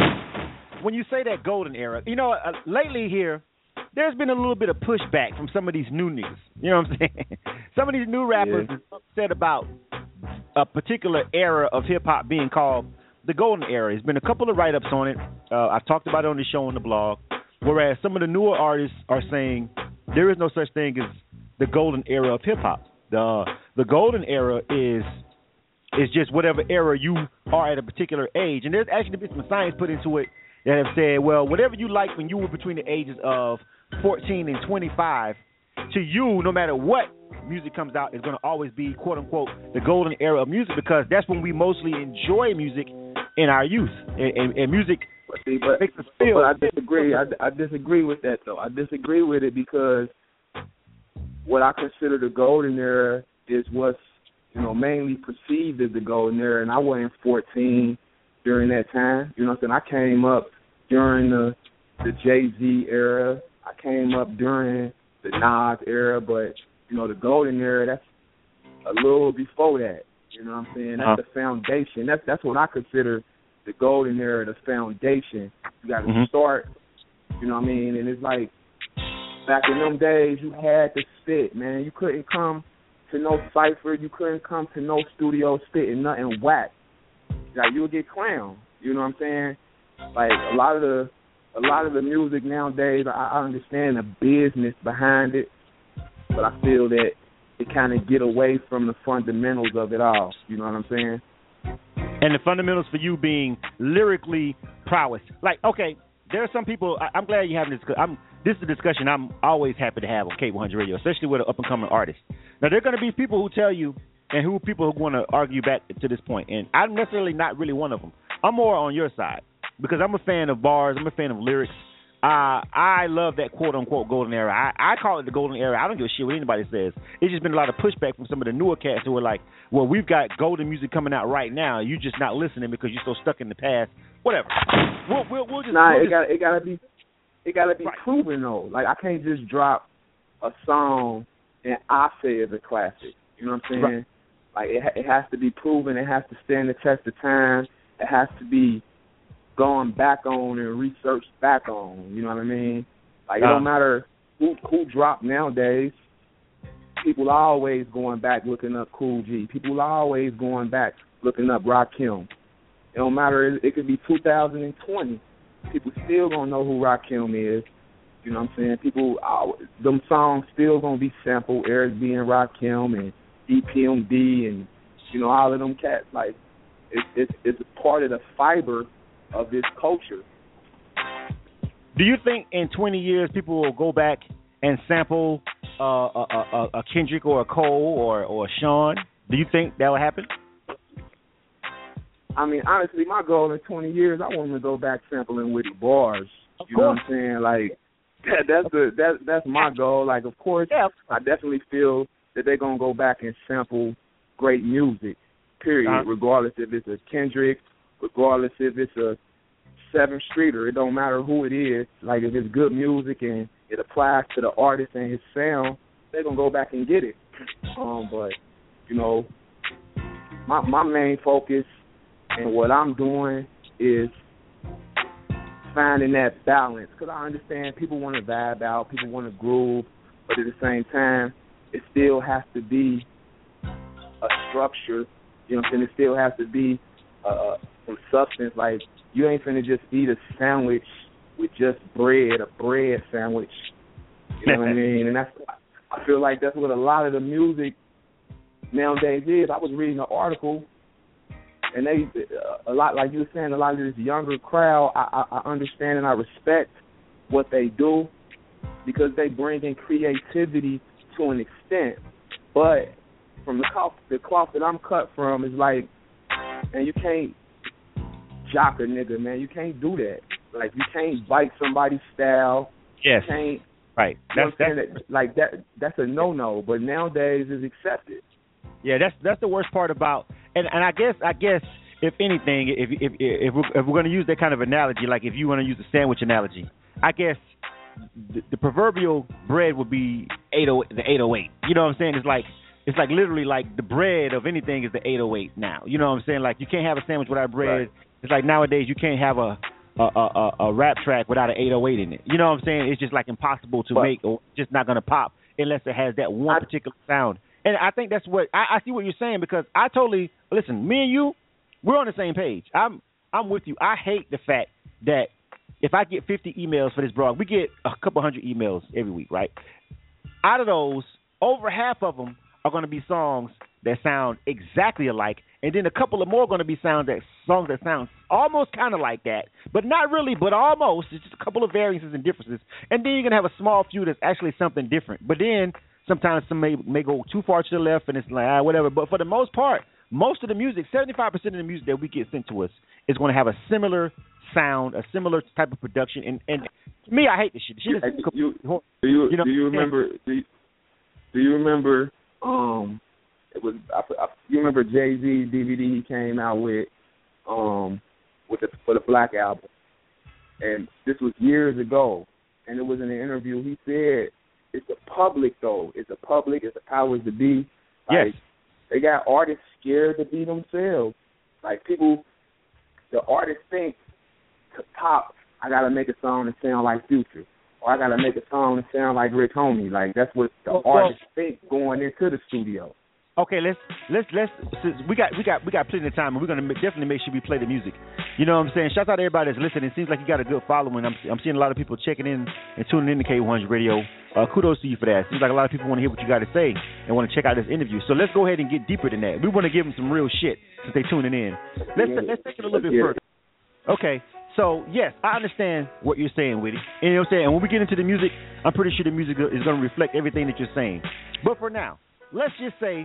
When you say that golden era, you know, uh, lately here, there's been a little bit of pushback from some of these new niggas. You know what I'm saying? Some of these new rappers yeah. are upset about a particular era of hip-hop being called the golden era. There's been a couple of write-ups on it. Uh, I've talked about it on the show on the blog, whereas some of the newer artists are saying there is no such thing as the golden era of hip-hop. The the golden era is is just whatever era you are at a particular age. And there's actually been some science put into it that have said, well, whatever you liked when you were between the ages of fourteen and twenty-five, to you, no matter what music comes out, is going to always be, quote unquote, the golden era of music, because that's when we mostly enjoy music in our youth. And, and, and music but see, but, makes us feel. But I disagree. I, I disagree with that, though. I disagree with it because what I consider the golden era is what's, you know, mainly perceived as the golden era, and I wasn't fourteen during that time. You know what I'm saying? I came up during the the Jay-Z era. I came up during the Nas era, but, you know, the golden era, that's a little before that. You know what I'm saying? That's uh-huh. the foundation. That's that's what I consider the golden era, the foundation. You got to mm-hmm. start, you know what I mean? And it's like, back in them days, you had to spit, man. You couldn't come to no cipher. You couldn't come to no studio spitting nothing whack. Like, you would get clowned. You know what I'm saying? Like, a lot of the a lot of the music nowadays, I, I understand the business behind it, but I feel that it kind of get away from the fundamentals of it all. You know what I'm saying? And the fundamentals for you being lyrically prowess. Like, okay, there are some people. I, I'm glad you're having this. I'm, this is a discussion I'm always happy to have on K one hundred Radio, especially with an up-and-coming artist. Now, there are going to be people who tell you, and who people who want to argue back to this point, and I'm necessarily not really one of them. I'm more on your side because I'm a fan of bars. I'm a fan of lyrics. Uh, I love that quote-unquote golden era. I, I call it the golden era. I don't give a shit what anybody says. It's just been a lot of pushback from some of the newer cats who are like, well, we've got golden music coming out right now. You're just not listening because you're so stuck in the past. Whatever. We'll, we'll, we'll just, nah, we'll it got it got to be it got to be right. proven though. Like, I can't just drop a song and I say it's a classic. You know what I'm saying? Right. Like, it, it has to be proven. It has to stand the test of time. It has to be gone back on and researched back on. You know what I mean? Like, it uh, don't matter who who dropped nowadays. People are always going back looking up Cool G. People are always going back looking up Rakim. It don't matter. It, it could be two thousand twenty. People still gonna know who Rakim is. You know what I'm saying? People, uh, them songs still gonna be sampled. Eric B and Rakim and E P M D and, you know, all of them cats. Like, it's it's it's part of the fiber of this culture. Do you think in twenty years people will go back and sample uh, a, a, a Kendrick or a Cole or, or a Sean? Do you think that will happen? I mean, honestly, my goal in twenty years, I want to go back sampling with bars. Of you course. know what I'm saying? Like, that, that's the that that's my goal. Like, of course, yeah. I definitely feel that they're gonna go back and sample great music. Period. Uh-huh. Regardless if it's a Kendrick, regardless if it's a Seventh Streeter, it don't matter who it is. Like, if it's good music and it applies to the artist and his sound, they're gonna go back and get it. Um, but you know, my my main focus and what I'm doing is finding that balance, because I understand people want to vibe out, people want to groove, but at the same time, it still has to be a structure. You know what I'm saying? It still has to be uh, some substance. Like, you ain't finna just eat a sandwich with just bread, a bread sandwich. You know what I mean? And that's, I feel like that's what a lot of the music nowadays is. I was reading an article, and they, uh, a lot, like you were saying, a lot of this younger crowd, I, I, I understand and I respect what they do because they bring in creativity to an extent. But from the cloth, the cloth that I'm cut from is like, and you can't jock a nigga, man. You can't do that. Like, you can't bite somebody's style. Yes. You can't. Right. You That's, that's that, like that. That's a no-no. But nowadays, it's accepted. Yeah, that's that's the worst part about. And and I guess I guess if anything, if if if we're, if we're going to use that kind of analogy, like if you want to use the sandwich analogy, I guess the, the proverbial bread would be eight oh the eight oh eight. You know what I'm saying? It's like it's like literally like the bread of anything is the eight oh eight now. You know what I'm saying? Like, you can't have a sandwich without bread. Right. It's like nowadays you can't have a A, a, a rap track without an eight oh eight in it. You know what I'm saying? It's just like impossible to but, make, or just not going to pop unless it has that one I, particular sound. And I think that's what I, I see what you're saying, because I totally listen. Me and you, we're on the same page. I'm I'm with you. I hate the fact that if I get fifty emails for this blog, we get a couple hundred emails every week, right? Out of those, over half of them are going to be songs that sound exactly alike, and then a couple of more are going to be sound that songs that sound almost kind of like that, but not really, but almost. It's just a couple of variances and differences, and then you're going to have a small few that's actually something different. But then sometimes some may, may go too far to the left, and it's like, ah, whatever. But for the most part, most of the music, seventy-five percent of the music that we get sent to us is going to have a similar sound, a similar type of production. And, and to me, I hate this shit. The shit is, you, you, do you, you know, do you remember? Do you, do you remember? Um, it was. I, I, you remember Jay-Z D V D he came out with, um, with the, for the Black Album, and this was years ago. And it was in an interview. He said, "It's the public, though. It's the public. It's the powers that be. Like, yes. They got artists scared to be themselves. Like, people, the artists think to pop, I gotta make a song that sound like Future, or I gotta make a song that sound like Rick Homie. Like, that's what the well, artists well, think going into the studio." Okay, let's let's let's since we got we got we got plenty of time, and we're gonna definitely make sure we play the music. You know what I'm saying? Shout out to everybody that's listening. It seems like you got a good following. I'm I'm seeing a lot of people checking in and tuning in to K one hundred Radio. Uh, kudos to you for that. Seems like a lot of people want to hear what you got to say and want to check out this interview. So let's go ahead and get deeper than that. We want to give them some real shit since they tuning in. Let's yeah. let's take it a little bit yeah. further. Okay. So, yes, I understand what you're saying, Witty. You know what I'm saying? And when we get into the music, I'm pretty sure the music is going to reflect everything that you're saying. But for now, let's just say,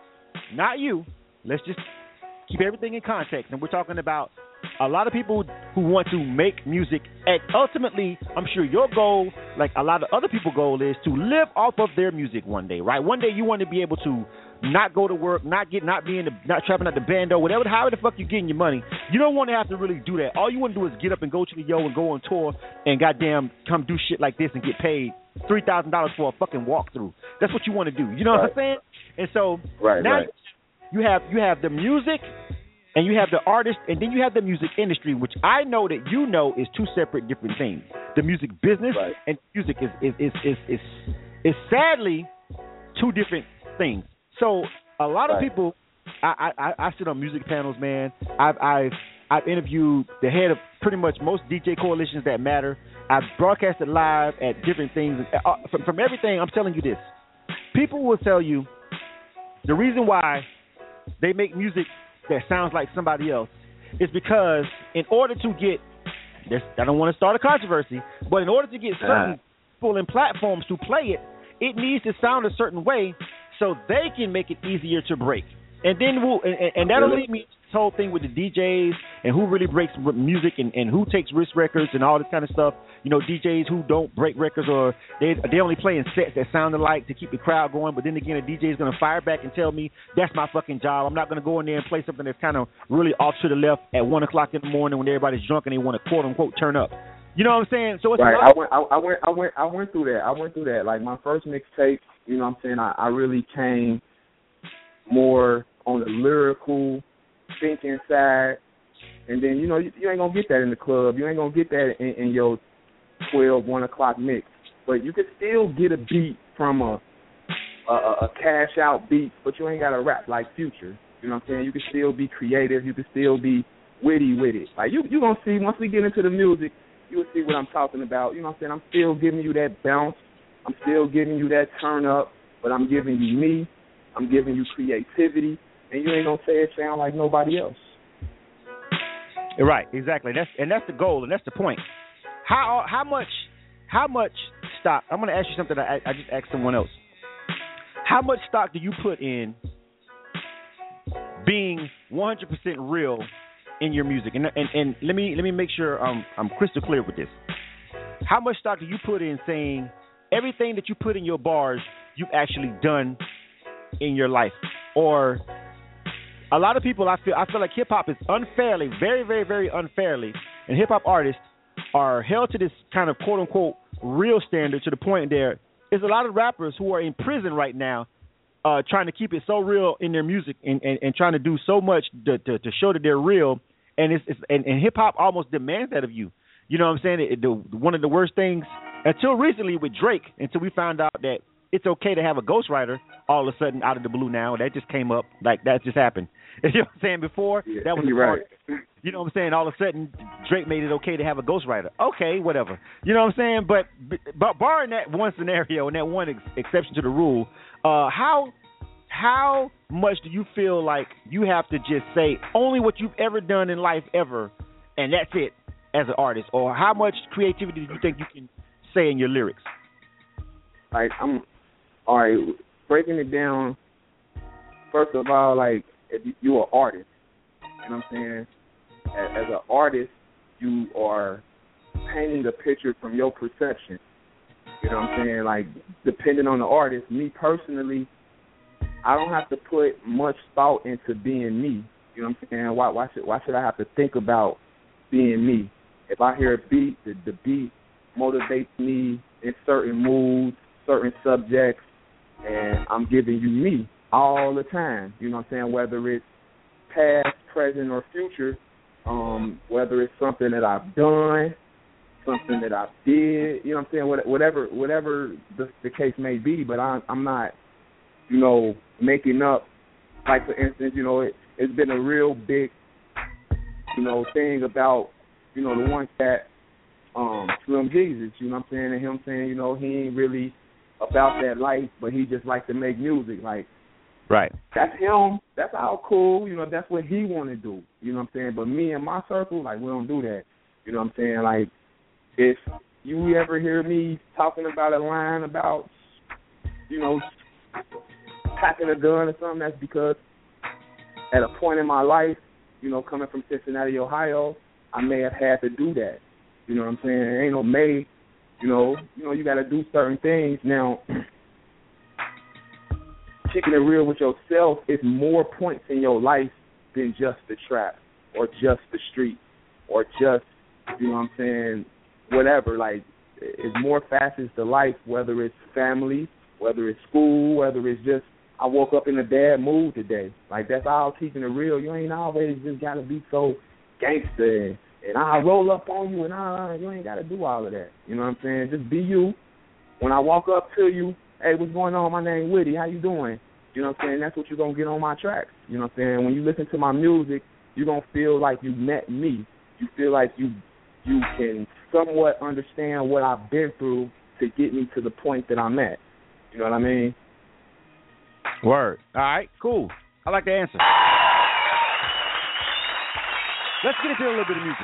not you, let's just keep everything in context. And we're talking about a lot of people who want to make music. And ultimately, I'm sure your goal, like a lot of other people's goal, is to live off of their music one day, right? One day you want to be able to not go to work, not get, not being, not trapping at the bando, whatever, however the fuck you getting your money. You don't want to have to really do that. All you want to do is get up and go to the yo and go on tour and goddamn come do shit like this and get paid three thousand dollars for a fucking walkthrough. That's what you want to do. You know right. what I'm saying? And so right, now right. you have you have the music and you have the artist, and then you have the music industry, which I know that you know is two separate different things. The music business right. and music is is is is is, is sadly two different things. So a lot of right. people, I, I I sit on music panels, man. I've I've I've interviewed the head of pretty much most D J coalitions that matter. I've broadcasted live at different things. Uh, from, from everything, I'm telling you this. People will tell you the reason why they make music that sounds like somebody else is because in order to get this, I don't want to start a controversy, but in order to get certain uh. people and platforms to play it, it needs to sound a certain way so they can make it easier to break. And then we'll, and, and that'll lead me to this whole thing with the D Js and who really breaks music and, and who takes risk records and all this kind of stuff. You know, D Js who don't break records, or they they only play in sets that sound alike to keep the crowd going. But then again, a D J is going to fire back and tell me that's my fucking job. I'm not going to go in there and play something that's kind of really off to the left at one o'clock in the morning when everybody's drunk and they want to quote unquote turn up. You know what I'm saying? So it's right. I went, I, I went, I went, I went through that. I went through that. Like my first mixtape, you know what I'm saying? I, I really came more on the lyrical thinking side, and then you know you, you ain't gonna get that in the club. You ain't gonna get that in, in your twelve, one o'clock mix. But you can still get a beat from a a, a, a cash out beat, but you ain't got to rap like Future. You know what I'm saying? You can still be creative. You can still be witty with it. Like you, you gonna see once we get into the music, you will see what I'm talking about. You know what I'm saying? I'm still giving you that bounce. I'm still giving you that turn up, but I'm giving you me. I'm giving you creativity, and you ain't gonna say it sound like nobody else. Right, exactly. That's and that's the goal, and that's the point. How how much how much stock? I'm gonna ask you something that I, I just asked someone else. How much stock do you put in being one hundred percent real in your music? And, and and let me let me make sure I'm I'm crystal clear with this. How much stock do you put in saying everything that you put in your bars you've actually done in your life? Or a lot of people, I feel I feel like hip hop is unfairly, very very very unfairly, and hip hop artists are held to this kind of quote unquote real standard to the point there there's a lot of rappers who are in prison right now. Uh, trying to keep it so real in their music and, and, and trying to do so much to, to, to show that they're real, and it's, it's and, and hip hop almost demands that of you. You know what I'm saying? It, the, one of the worst things until recently with Drake, until we found out that it's okay to have a ghostwriter all of a sudden out of the blue now. That just came up, like that just happened. You know what I'm saying? Before yeah, that was you're right. Part, you know what I'm saying? All of a sudden Drake made it okay to have a ghostwriter. Okay, whatever. You know what I'm saying? But but barring that one scenario and that one ex- exception to the rule, uh, how how much do you feel like you have to just say only what you've ever done in life ever, and that's it as an artist? Or how much creativity do you think you can say in your lyrics? Like I'm all right, breaking it down. First of all, like if you're an artist, you know what I'm saying? As, as an artist, you are painting a picture from your perception. You know what I'm saying? Like depending on the artist, me personally, I don't have to put much thought into being me. You know what I'm saying? Why, why should why should I have to think about being me? If I hear a beat, the, the beat motivates me in certain moods, certain subjects, and I'm giving you me all the time. You know what I'm saying? Whether it's past, present, or future, um, whether it's something that I've done, something that I did, you know what I'm saying? Whatever, whatever the, the case may be, but I'm, I'm not, you know, making up. Like for instance, you know, it, it's been a real big, you know, thing about, you know, the one cat, um, Slim Jesus. You know what I'm saying? And him saying, you know, he ain't really about that life, but he just likes to make music. Like, right. That's him. That's all cool. You know, that's what he want to do. You know what I'm saying? But me and my circle, like, we don't do that. You know what I'm saying? Like, if you ever hear me talking about a line about, you know, packing a gun or something, that's because at a point in my life, you know, coming from Cincinnati, Ohio, I may have had to do that. You know what I'm saying? It ain't no may, you know, you know, you got to do certain things. Now, keeping it real with yourself is more points in your life than just the trap or just the street or just, you know what I'm saying, whatever. Like, it's more facets to life, whether it's family, whether it's school, whether it's just I woke up in a bad mood today. Like, that's all keeping it real. You ain't always just got to be so gangster and, and I roll up on you and I, you ain't got to do all of that. You know what I'm saying? Just be you. When I walk up to you, hey, what's going on? My name Whitty. How you doing? You know what I'm saying? That's what you're going to get on my tracks. You know what I'm saying? When you listen to my music, you're going to feel like you met me. You feel like you you can somewhat understand what I've been through to get me to the point that I'm at. You know what I mean? Word. All right, cool. I like the answer. Let's get into a little bit of music.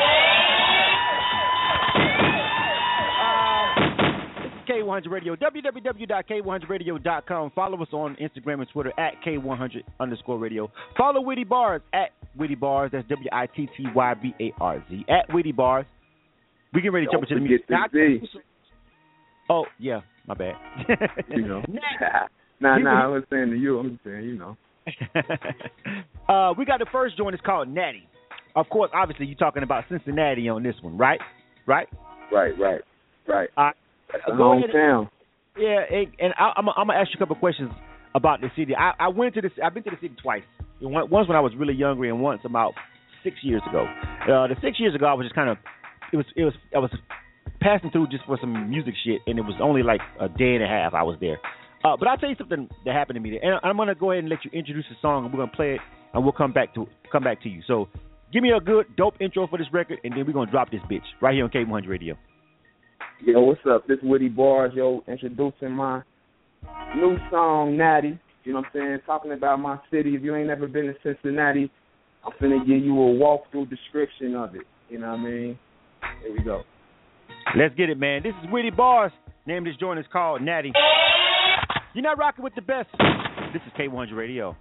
Uh, this is K one hundred Radio, w w w dot k one hundred radio dot com. Follow us on Instagram and Twitter at K one hundred underscore radio. Follow Witty Bars at Witty Bars. That's W I T T Y B A R Z. At Witty Bars. We get ready to jump into the music. Now, oh, yeah, my bad. You know. Nah, nah, I was saying to you, I'm just saying, you know. uh, we got the first joint. It's called Natty. Of course, obviously, you're talking about Cincinnati on this one, right? Right? Right, right, right. Uh, That's a hometown. Yeah, and, and I, I'm, I'm going to ask you a couple of questions about the city. I, I went to this. I've been to the city twice. Once when I was really younger, and once about six years ago. Uh, the six years ago, I was just kind of, it was, it was, I was passing through just for some music shit, and it was only like a day and a half I was there. Uh, but I'll tell you something that happened to me, and I'm gonna go ahead and let you introduce the song, and we're gonna play it, and we'll come back to come back to you. So, give me a good, dope intro for this record, and then we're gonna drop this bitch right here on K one hundred Radio. Yo, what's up? This Witty Bars, yo, introducing my new song, Natty. You know what I'm saying? Talking about my city. If you ain't never been to Cincinnati, I'm finna give you a walkthrough description of it. You know what I mean? Here we go. Let's get it, man. This is Witty Bars. Name of this joint is called Natty. You're not rocking with the best. This is K one hundred Radio.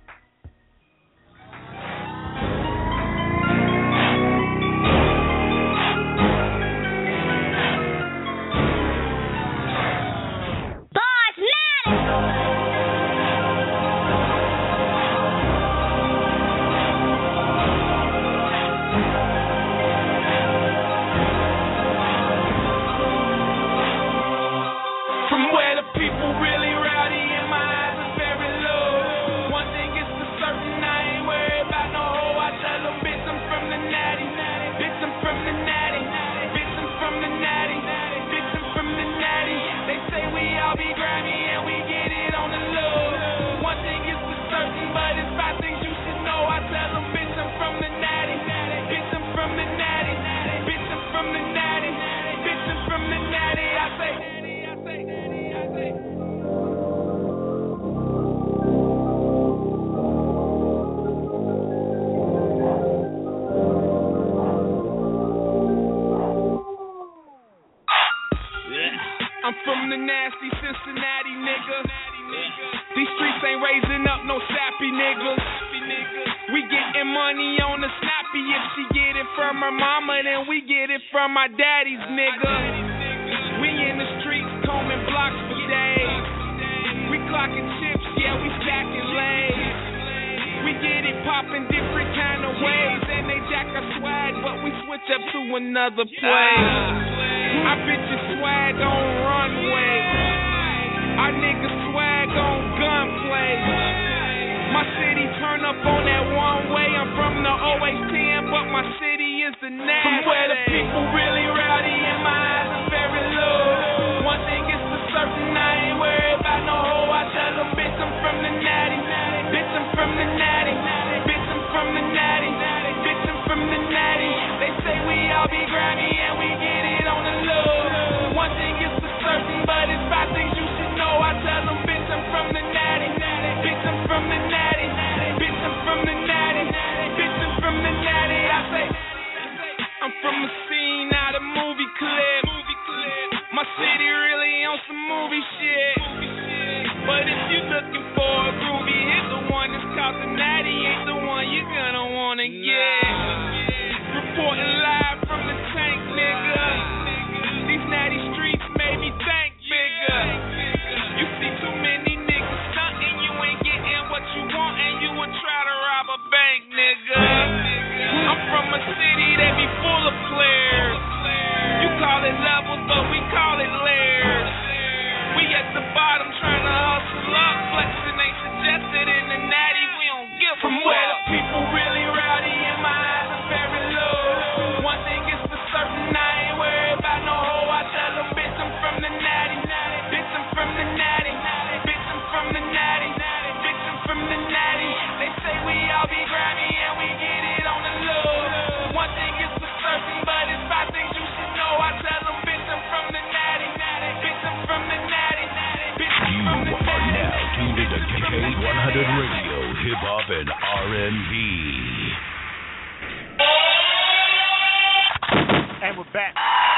I'm from the nasty Cincinnati, nigga. These streets ain't raising up no sappy niggas. We getting money on the snappy. If she get it from her mama, then we get it from my daddy's nigga. We in the streets combing blocks for days. We clocking chips, yeah, we stacking lays. We get it popping different kind of ways. And they jack our swag, but we switch up to another place. I bet your swag on runway. Our niggas swag on gunplay. My city turn up on that one way. I'm from the O H ten, but my city is the nasty. From where the people really rowdy and my eyes are very low. One thing is for certain, I ain't worried about no hoe. I tell them, bitch, I'm from the natty. Bitch, I'm from the natty. Bitch, I'm from the natty. Bitch, I'm from the natty. They say we all be grimy and we get it on the low. One thing is for certain, but it's five things you should know. I tell them, bitch, I'm from the natty. Bitch, I'm from the natty. Bitch, I'm from the natty. Bitch, I'm from the natty. I say, I'm from a scene, not a movie clip. My city really on some movie shit. But if you looking for a groovy hit, the one that's called the natty ain't the one you're gonna wanna get. Reporting live from the tank, nigga. These natty streets made me think bigger. You see too many niggas stunting, you ain't getting what you want, and you would try to rob a bank, nigga. I'm from a city that be full of players. You call it levels, but we call it layers. We at the bottom trying to hustle up, flexing ain't suggested in the natty. We don't give from where the people really rowdy and my eyes are very low. One thing is for certain, I ain't worried about no hoe. I tell them, bitch, I'm from the natty. Bitch, I'm from the natty. Bitch, I'm from the natty. Bitch, I'm from the natty. They say we all be grimy and we get it on the low. One thing is for certain, but it's five things you should know. I tell them, bitch, I'm from the natty. Bitch, I'm from the natty. Bitch, I'm from the natty. You are now tuned into K one hundred Radio, Hip Hop and R and B. And we're back.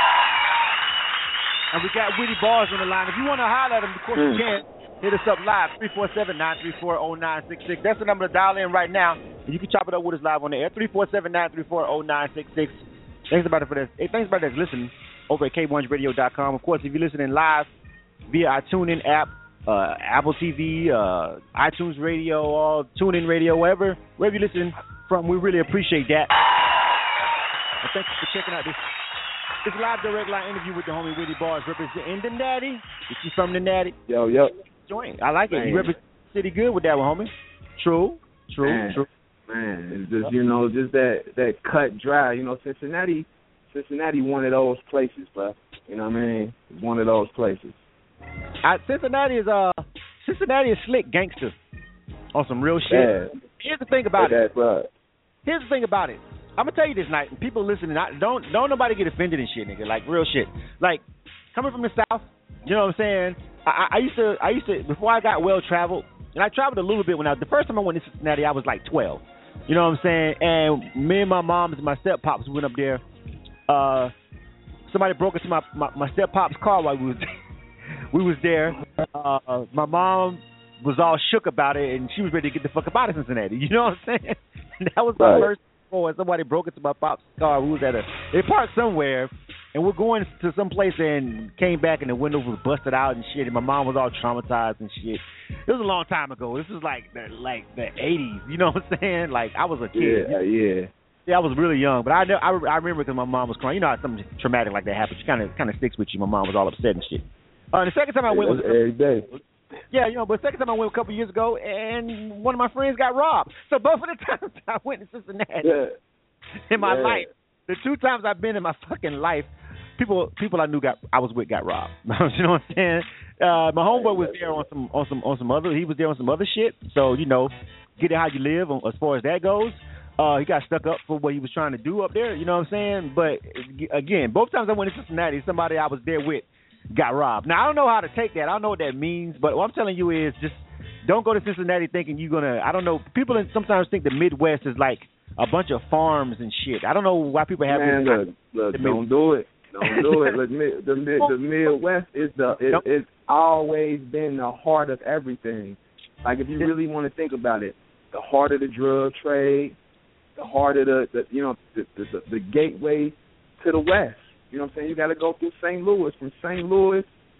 And we got Witty Bars on the line. If you want to holler at them, of course you can. Hit us up live, three four seven, nine three four, zero nine six six. That's the number to dial in right now. And you can chop it up with us live on the air, three four seven, nine three four, zero nine six six. Thanks about it for this. Hey, thanks about that listening over at K one hundred radio dot com. Of course, if you're listening live via our TuneIn app, uh, Apple T V, uh, iTunes Radio, or TuneIn Radio, wherever, wherever you're listening from, we really appreciate that. And thank you for checking out this this live direct line interview with the homie Witty Bars representing the natty. If you from the natty, yo, yo, join. I like it. Man. You represent the city good with that one, homie. True, true, Man. true. Man, it's just, you know, just that that cut dry. You know, Cincinnati, Cincinnati, one of those places, bro. You know what I mean? It's one of those places. I, Cincinnati is uh Cincinnati is slick gangster on some real shit. Yeah. Here's the thing about That's it. right. Here's the thing about it. I'm gonna tell you this night, and people listening, I, don't don't nobody get offended and shit, nigga. Like real shit. Like coming from the South, you know what I'm saying? I, I used to I used to before I got well traveled, and I traveled a little bit when I the first time I went to Cincinnati, I was like twelve. You know what I'm saying? And me and my mom and my step pops went up there. Uh, somebody broke into my my, my step pop's car while we was we was there. Uh, my mom was all shook about it, and she was ready to get the fuck up out of Cincinnati. You know what I'm saying? That was my Right. first before somebody broke into my pop's car. We was at a they parked somewhere, and we're going to some place and came back, and the window was busted out and shit. And my mom was all traumatized and shit. It was a long time ago. This was like the like the eighties. You know what I'm saying? Like I was a kid. Yeah, yeah. Yeah, I was really young, but I know, I, I remember because my mom was crying. You know how something traumatic like that happens. She kind of kind of sticks with you. My mom was all upset and shit. Uh, the second time I went was every day. yeah, you know, but the second time I went a couple years ago, and one of my friends got robbed. So both of the times I went to Cincinnati Yeah. in my Yeah. life, the two times I've been in my fucking life, people people I knew got I was with got robbed. You know what I'm saying? Uh, my homeboy was there on some on some on some other. He was there on some other shit. So you know, get it how you live on, as far as that goes. Uh, he got stuck up for what he was trying to do up there. You know what I'm saying? But again, both times I went to Cincinnati, somebody I was there with got robbed. Now I don't know how to take that. I don't know what that means. But what I'm telling you is just don't go to Cincinnati thinking you're gonna. I don't know. People sometimes think the Midwest is like a bunch of farms and shit. I don't know why people have. Man, this, look, look, the don't Mid- do it. Don't do it. Look, mid, the mid, the Midwest is the it, it's always been the heart of everything. Like if you really want to think about it, the heart of the drug trade, the heart of the, the you know the, the the the gateway to the West. You know what I'm saying? You got to go through Saint Louis. From Saint Louis,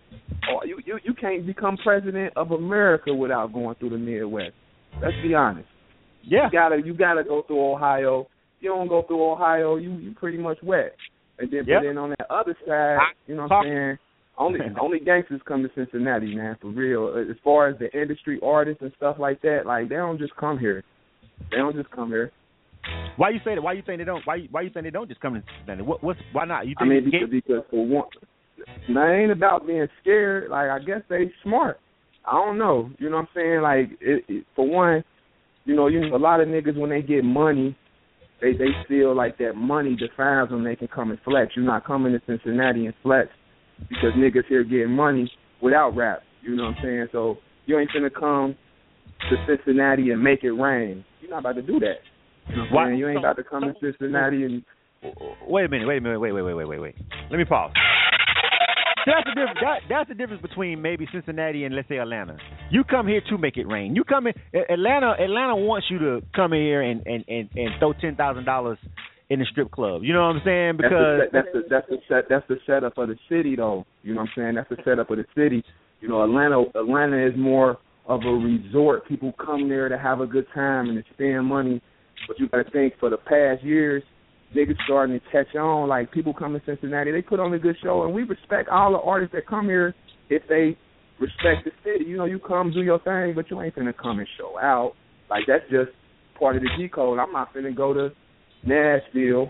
or you, you you can't become president of America without going through the Midwest. Let's be honest. Yeah. You gotta you gotta go through Ohio. If you don't go through Ohio, you you pretty much wet. And then, Yep. but then on that other side, you know what I'm saying? Only only gangsters come to Cincinnati, man, for real. As far as the industry artists and stuff like that, like they don't just come here. They don't just come here. Why you say that? Why you think they don't? Why you, why you think they don't just come to Cincinnati? What what's why not? You I think mean, they because, because for one, now it ain't about being scared. Like I guess they smart. I don't know. You know what I'm saying? Like it, it, for one, you know, you know, a lot of niggas when they get money, they they feel like that money defines them. They can come and flex. You're not coming to Cincinnati and flex because niggas here getting money without rap. You know what I'm saying? So you ain't finna come to Cincinnati and make it rain. You're not about to do that. You know what I'm Why- saying? You ain't about to come to Cincinnati and Wait a minute. Wait a minute. Wait wait wait wait wait wait. Let me pause. That's the difference. That, that's the difference between maybe Cincinnati and let's say Atlanta. You come here to make it rain. You come in Atlanta. Atlanta wants you to come in here and and and, and throw ten thousand dollars in the strip club. You know what I'm saying? Because that's the that's the, that's the set that's the setup of the city, though. You know what I'm saying? That's the setup of the city. You know, Atlanta Atlanta is more of a resort. People come there to have a good time and to spend money. But you got to think, for the past years, niggas starting to catch on. Like, people come to Cincinnati, they put on a good show, and we respect all the artists that come here if they respect the city. You know, you come, do your thing, but you ain't finna come and show out. Like, that's just part of the G code. I'm not finna go to Nashville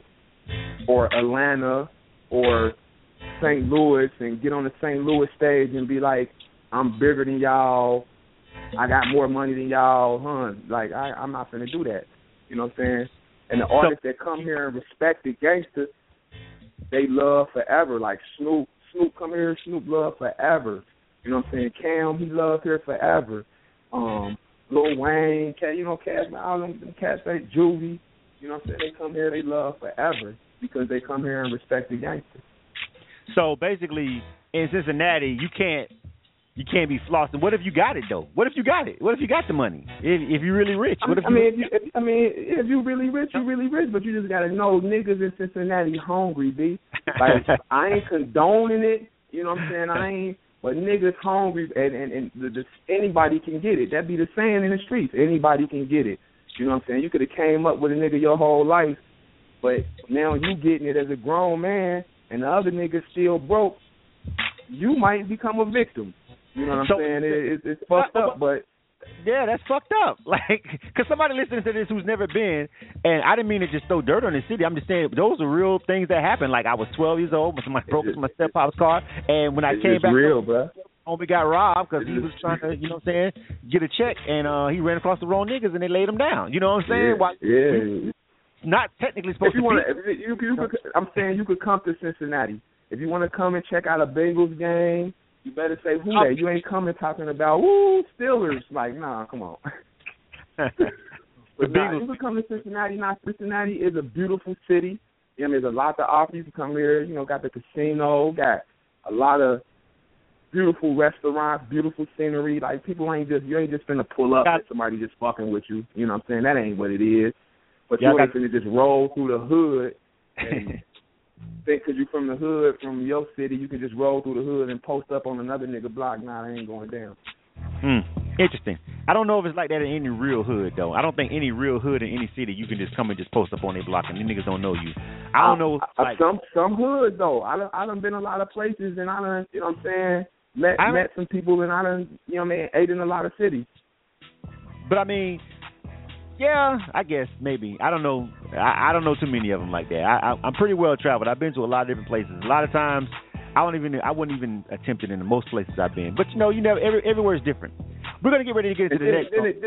or Atlanta or Saint Louis and get on the Saint Louis stage and be like, I'm bigger than y'all, I got more money than y'all, huh? Like, I, I'm not finna do that. You know what I'm saying? And the artists that come here and respect the gangster, they love forever. Like Snoop, Snoop come here, Snoop love forever. You know what I'm saying? Cam, he love here forever. Um, Lil Wayne, you know, Cash, all them, them cats, they Juvie. You know what I'm saying? They come here, they love forever because they come here and respect the gangster. So basically, in Cincinnati, you can't you can't be flossing. What if you got it though? What if you got it? What if you got the money? If, if you're really rich, what if I you, mean, if you, if, I mean, if you really rich, you really rich, but you just gotta know niggas in Cincinnati hungry, B. Like I ain't condoning it, you know what I'm saying? I ain't, but niggas hungry, and and, and the, the, anybody can get it. That be the saying in the streets. Anybody can get it. You know what I'm saying? You could have came up with a nigga your whole life, but now you getting it as a grown man, and the other nigga still broke. You might become a victim. You know what I'm So- saying? It, it, it's fucked up, but yeah, that's fucked up. Like, because somebody listening to this who's never been, and I didn't mean to just throw dirt on the city. I'm just saying those are real things that happen. Like, I was twelve years old when somebody broke into my step-pop's car, and when I it's came just back, real, bro. homie got robbed because he was trying to, you know what I'm saying, get a check, and uh, he ran across the wrong niggas, and they laid him down. You know what I'm saying? Yeah, Why, yeah. Not technically supposed if you to wanna, be. If you, you could, I'm saying you could come to Cincinnati. If you want to come and check out a Bengals game, you better say who that. You ain't coming talking about, woo, Steelers. Like, nah, come on. But nah, you can come to Cincinnati. Now, Cincinnati is a beautiful city. You know, there's a lot to offer. You can come here. You know, got the casino, got a lot of beautiful restaurants, beautiful scenery. Like, people ain't just, you ain't just finna pull up and somebody just fucking with you. You know what I'm saying? That ain't what it is. But yeah, you ain't finna just roll through the hood and think because you from the hood, from your city, you can just roll through the hood and post up on another nigga block. Nah, that ain't going down. Hmm. Interesting. I don't know if it's like that in any real hood, though. I don't think any real hood in any city you can just come and just post up on their block and the niggas don't know you. I don't know. I, like, some some hoods, though. I done, I done been a lot of places, and I done, you know what I'm saying, met, I met some people, and I done, you know what I mean, ate in a lot of cities. But, I mean, yeah, I guess, maybe. I don't know. I, I don't know too many of them like that. I, I, I'm pretty well traveled. I've been to a lot of different places. A lot of times, I don't even. I wouldn't even attempt it in the most places I've been. But you know, you never. Every, everywhere is different. We're gonna get ready to get into the then, next. Then one. it, then,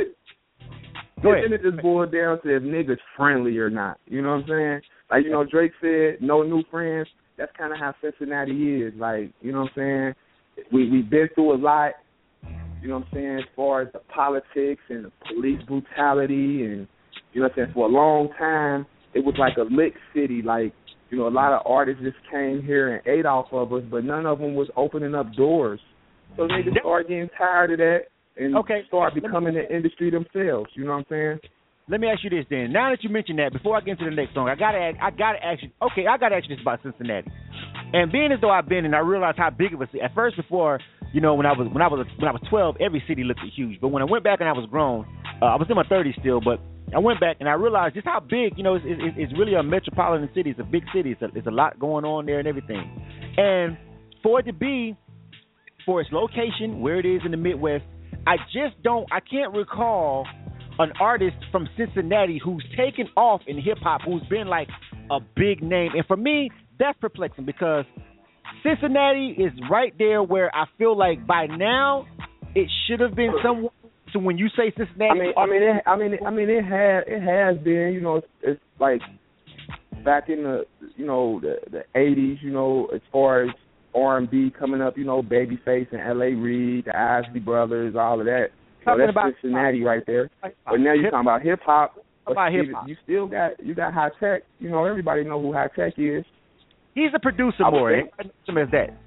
Go ahead. Then it just boils down to if niggas friendly or not. You know what I'm saying? Like, you know, Drake said, no new friends. That's kind of how Cincinnati is. Like, you know what I'm saying? We we've been through a lot. You know what I'm saying? As far as the politics and the police brutality, and you know what I'm saying. For a long time, it was like a lit city. Like, you know, a lot of artists just came here and ate off of us, but none of them was opening up doors. So niggas start getting tired of that and okay. start becoming the industry themselves. You know what I'm saying? Let me ask you this then. Now that you mentioned that, before I get into the next song, I gotta ask, I gotta ask you. Okay, I gotta ask you this about Cincinnati. And being as though I've been, and I realized how big of a city. At first, before you know, when I was when I was when I was twelve, every city looked huge. But when I went back and I was grown, uh, I was in my thirties still, but I went back and I realized just how big. You know, it's, it's, it's really a metropolitan city. It's a big city. It's a, it's a lot going on there and everything. And for it to be, for its location, where it is in the Midwest, I just don't. I can't recall an artist from Cincinnati who's taken off in hip hop, who's been like a big name. And for me, that's perplexing because Cincinnati is right there where I feel like by now it should have been someone. So when you say Cincinnati, I mean, I mean, it, I mean, I mean, it has, it has been. You know, it's, it's like back in the, you know, the the eighties. You know, as far as R and B coming up, you know, Babyface and L A Reid, the Isley Brothers, all of that. So that's about Cincinnati right there. But now you're talking about hip hop. About hip hop, you still got you got High Tech. You know, everybody know who High Tech is. He's a producer more. I know him as that.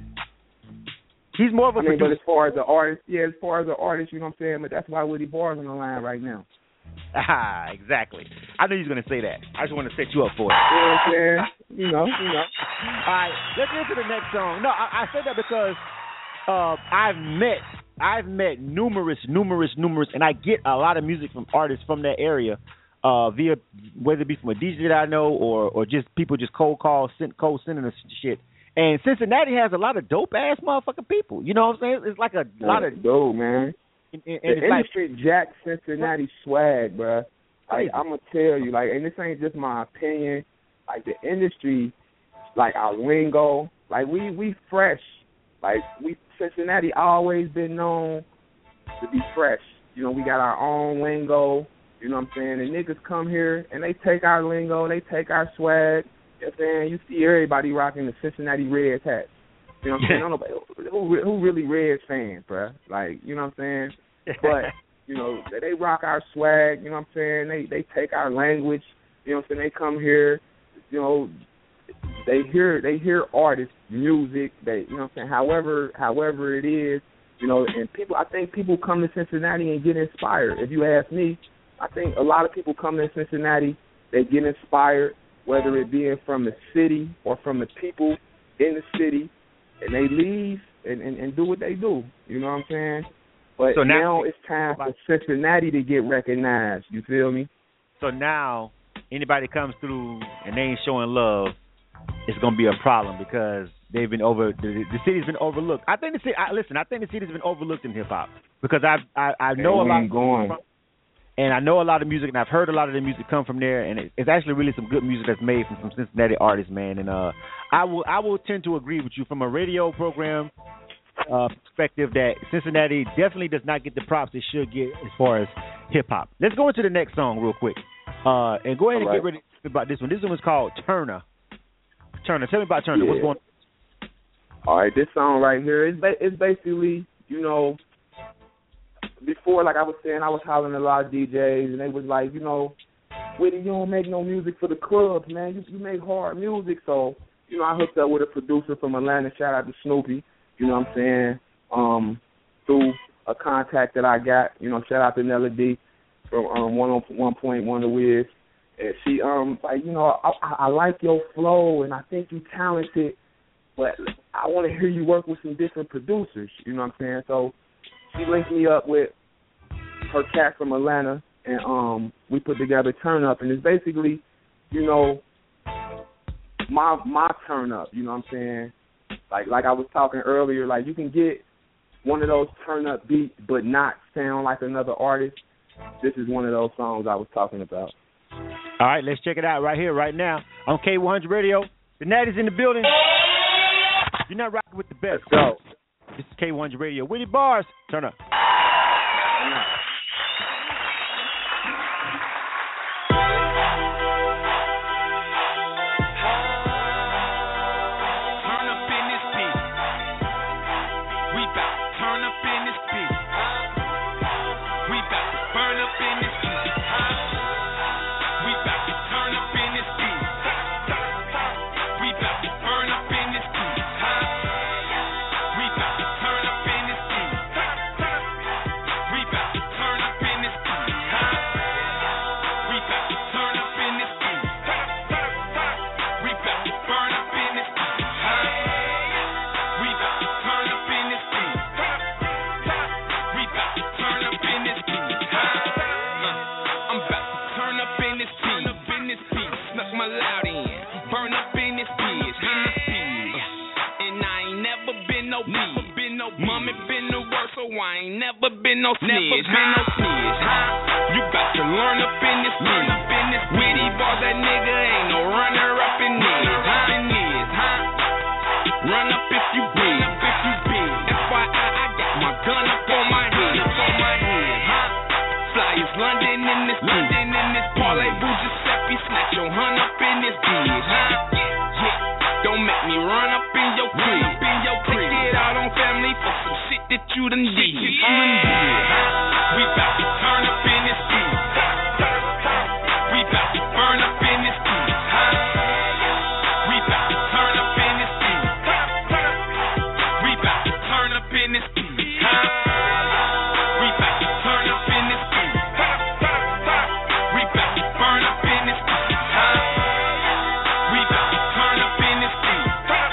He's more of a I mean, producer. but as far as the artist, yeah, as far as the artist, you know what I'm saying. But that's why Woody Barr's on the line right now. Ah, exactly. I knew he was going to say that. I just want to set you up for it. You know what I'm saying? You know, you know. All right, let's get to the next song. No, I, I said that because uh, I've met, I've met numerous, numerous, numerous, and I get a lot of music from artists from that area, uh, via whether it be from a D J that I know or or just people just cold call, send, cold sending us shit. And Cincinnati has a lot of dope ass motherfucking people. You know what I'm saying? It's like a That's lot of dope, man. And, and the it's industry like, jack Cincinnati swag, bro. Like, I'm gonna tell you, like, and this ain't just my opinion. Like, the industry, like our lingo, like we we fresh. Like we Cincinnati always been known to be fresh. You know, we got our own lingo. You know what I'm saying? The niggas come here and they take our lingo, they take our swag. You know what I'm saying? You see everybody rocking the Cincinnati Reds hats. You know what I'm saying? I don't know who, who really Reds fans, bro. Like, you know what I'm saying? But, you know, they rock our swag, you know what I'm saying? They they take our language, you know what I'm saying? They come here, you know, they hear they hear artists, music, they you know what I'm saying, however however it is, you know, and people I think people come to Cincinnati and get inspired. If you ask me, I think a lot of people come to Cincinnati, they get inspired, whether it be from the city or from the people in the city, and they leave and, and, and do what they do. You know what I'm saying? But so now, now it's time for Cincinnati to get recognized. You feel me? So now anybody comes through and they ain't showing love, it's gonna be a problem because they've been over. The, the city's been overlooked. I think the city. I, listen, I think the city's been overlooked in hip hop because I I, I know a lot. Going. From, and I know a lot of music, and I've heard a lot of the music come from there, and it, it's actually really some good music that's made from some Cincinnati artists, man. And uh, I will I will tend to agree with you from a radio program uh, perspective that Cincinnati definitely does not get the props it should get as far as hip hop. Let's go into the next song real quick, uh, and go ahead and All get right. ready about this one. This one is called Turner. Turner, tell me about Turner. Yeah. What's going on? All right, this song right here is ba- it's basically, you know, before, like I was saying, I was hollering at a lot of D Js, and they was like, you know, Whitty, you don't make no music for the clubs, man. You, you make hard music. So, you know, I hooked up with a producer from Atlanta. Shout out to Snoopy. You know what I'm saying? Um, through a contact that I got. You know, shout out to Nella D from um, one point one The Wiz. And she, um, like, you know, I, I like your flow, and I think you talented, but I want to hear you work with some different producers. You know what I'm saying? So she linked me up with her cat from Atlanta, and um, we put together Turn Up, and it's basically, you know, my my turn up. You know what I'm saying? Like like I was talking earlier, like you can get one of those turn up beats, but not sound like another artist. This is one of those songs I was talking about. All right, let's check it out right here, right now on K one hundred Radio. The Natty's in the building. You're not rocking with the best. Let's go. This is K one hundred Radio. Whitty Bars, turn up. Turn up in this beat. We bout to turn up in this beat. We bout to burn up in this beat. We bout to turn up in this beat. We bout to burn up in this beat. We bout to turn up in this beat. We bout to turn up in this beat. We bout to turn up in this beat. We bout to burn up in this beat. We bout to turn up in this beat. We bout to turn up in this beat. I'm about to turn up in this beat. Turn up in this beat. Snuck my loud in. Burn up in this beat. And I ain't never been no beat. Been no mommy been the worst, so I ain't never been no snitch. Never been no snitch. You about to learn up in this beat. Up in this Whitty Bars, that nigga ain't no runner up in this. Run up if you big. Up if you big. That's why I, I got my gun up on my head. Up on my head. Fly is London in this London in this parlay boo Giuseppe. Snatch your hun up in this bitch. Yeah. Don't make me run up in your crib. Up in your crib. Take it out on family for some shit that you done did. You done did. We bout to turn up in this beat. We bout to burn up in this beat. We bout to turn up in this beat. We bout to turn up in this beat. We bout to turn up in this beat. We bout to burn up in this beat. We bout to turn up in this beat.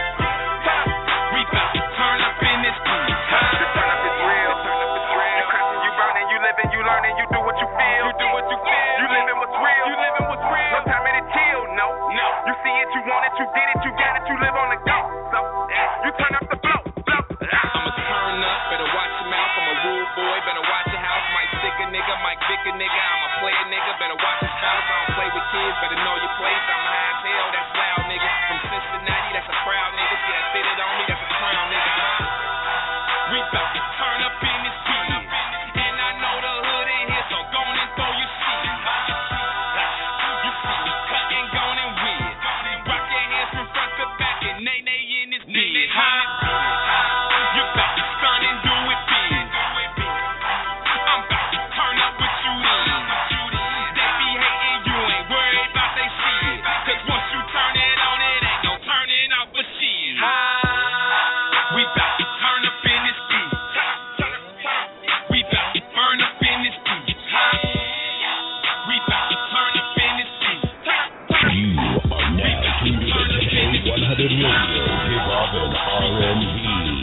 We bout to turn up in this beat. The turn up is real. You crashing, you burning, you living, you learning, you do what you feel. You do what you feel. You living what's real. You living what's real. No time to chill, no. No. You see it, you want it, you did it, you got it, you live on the go. So you turn up the flow, flow. I'ma turn up, better watch your mouth. I'm a rude boy, better watch your house. Might stick a nigga, might vick a nigga. I'm a player nigga, better watch your house. I don't play with kids, better know your place. I'm high as hell, that's loud nigga. From Cincinnati, that's a proud nigga. See that fitted on me, that's a crown nigga. We bout to turn up in this beat. And I know the hood in here, so go on and throw your shit. You see me cutting, gone and weird. Rock your hands from front to back and nay nay in this beat. You bout to stun and do it big. I'm bout to turn up what you in. They be hating, you ain't worried about they shit. Cause once you turn it on, it ain't no turning off for shit. We bout to turn up in this beat. We bout to burn up in this beat. We bout to turn up in this beat. You are now tuned to the K one hundred Radio, hip hop and R and B.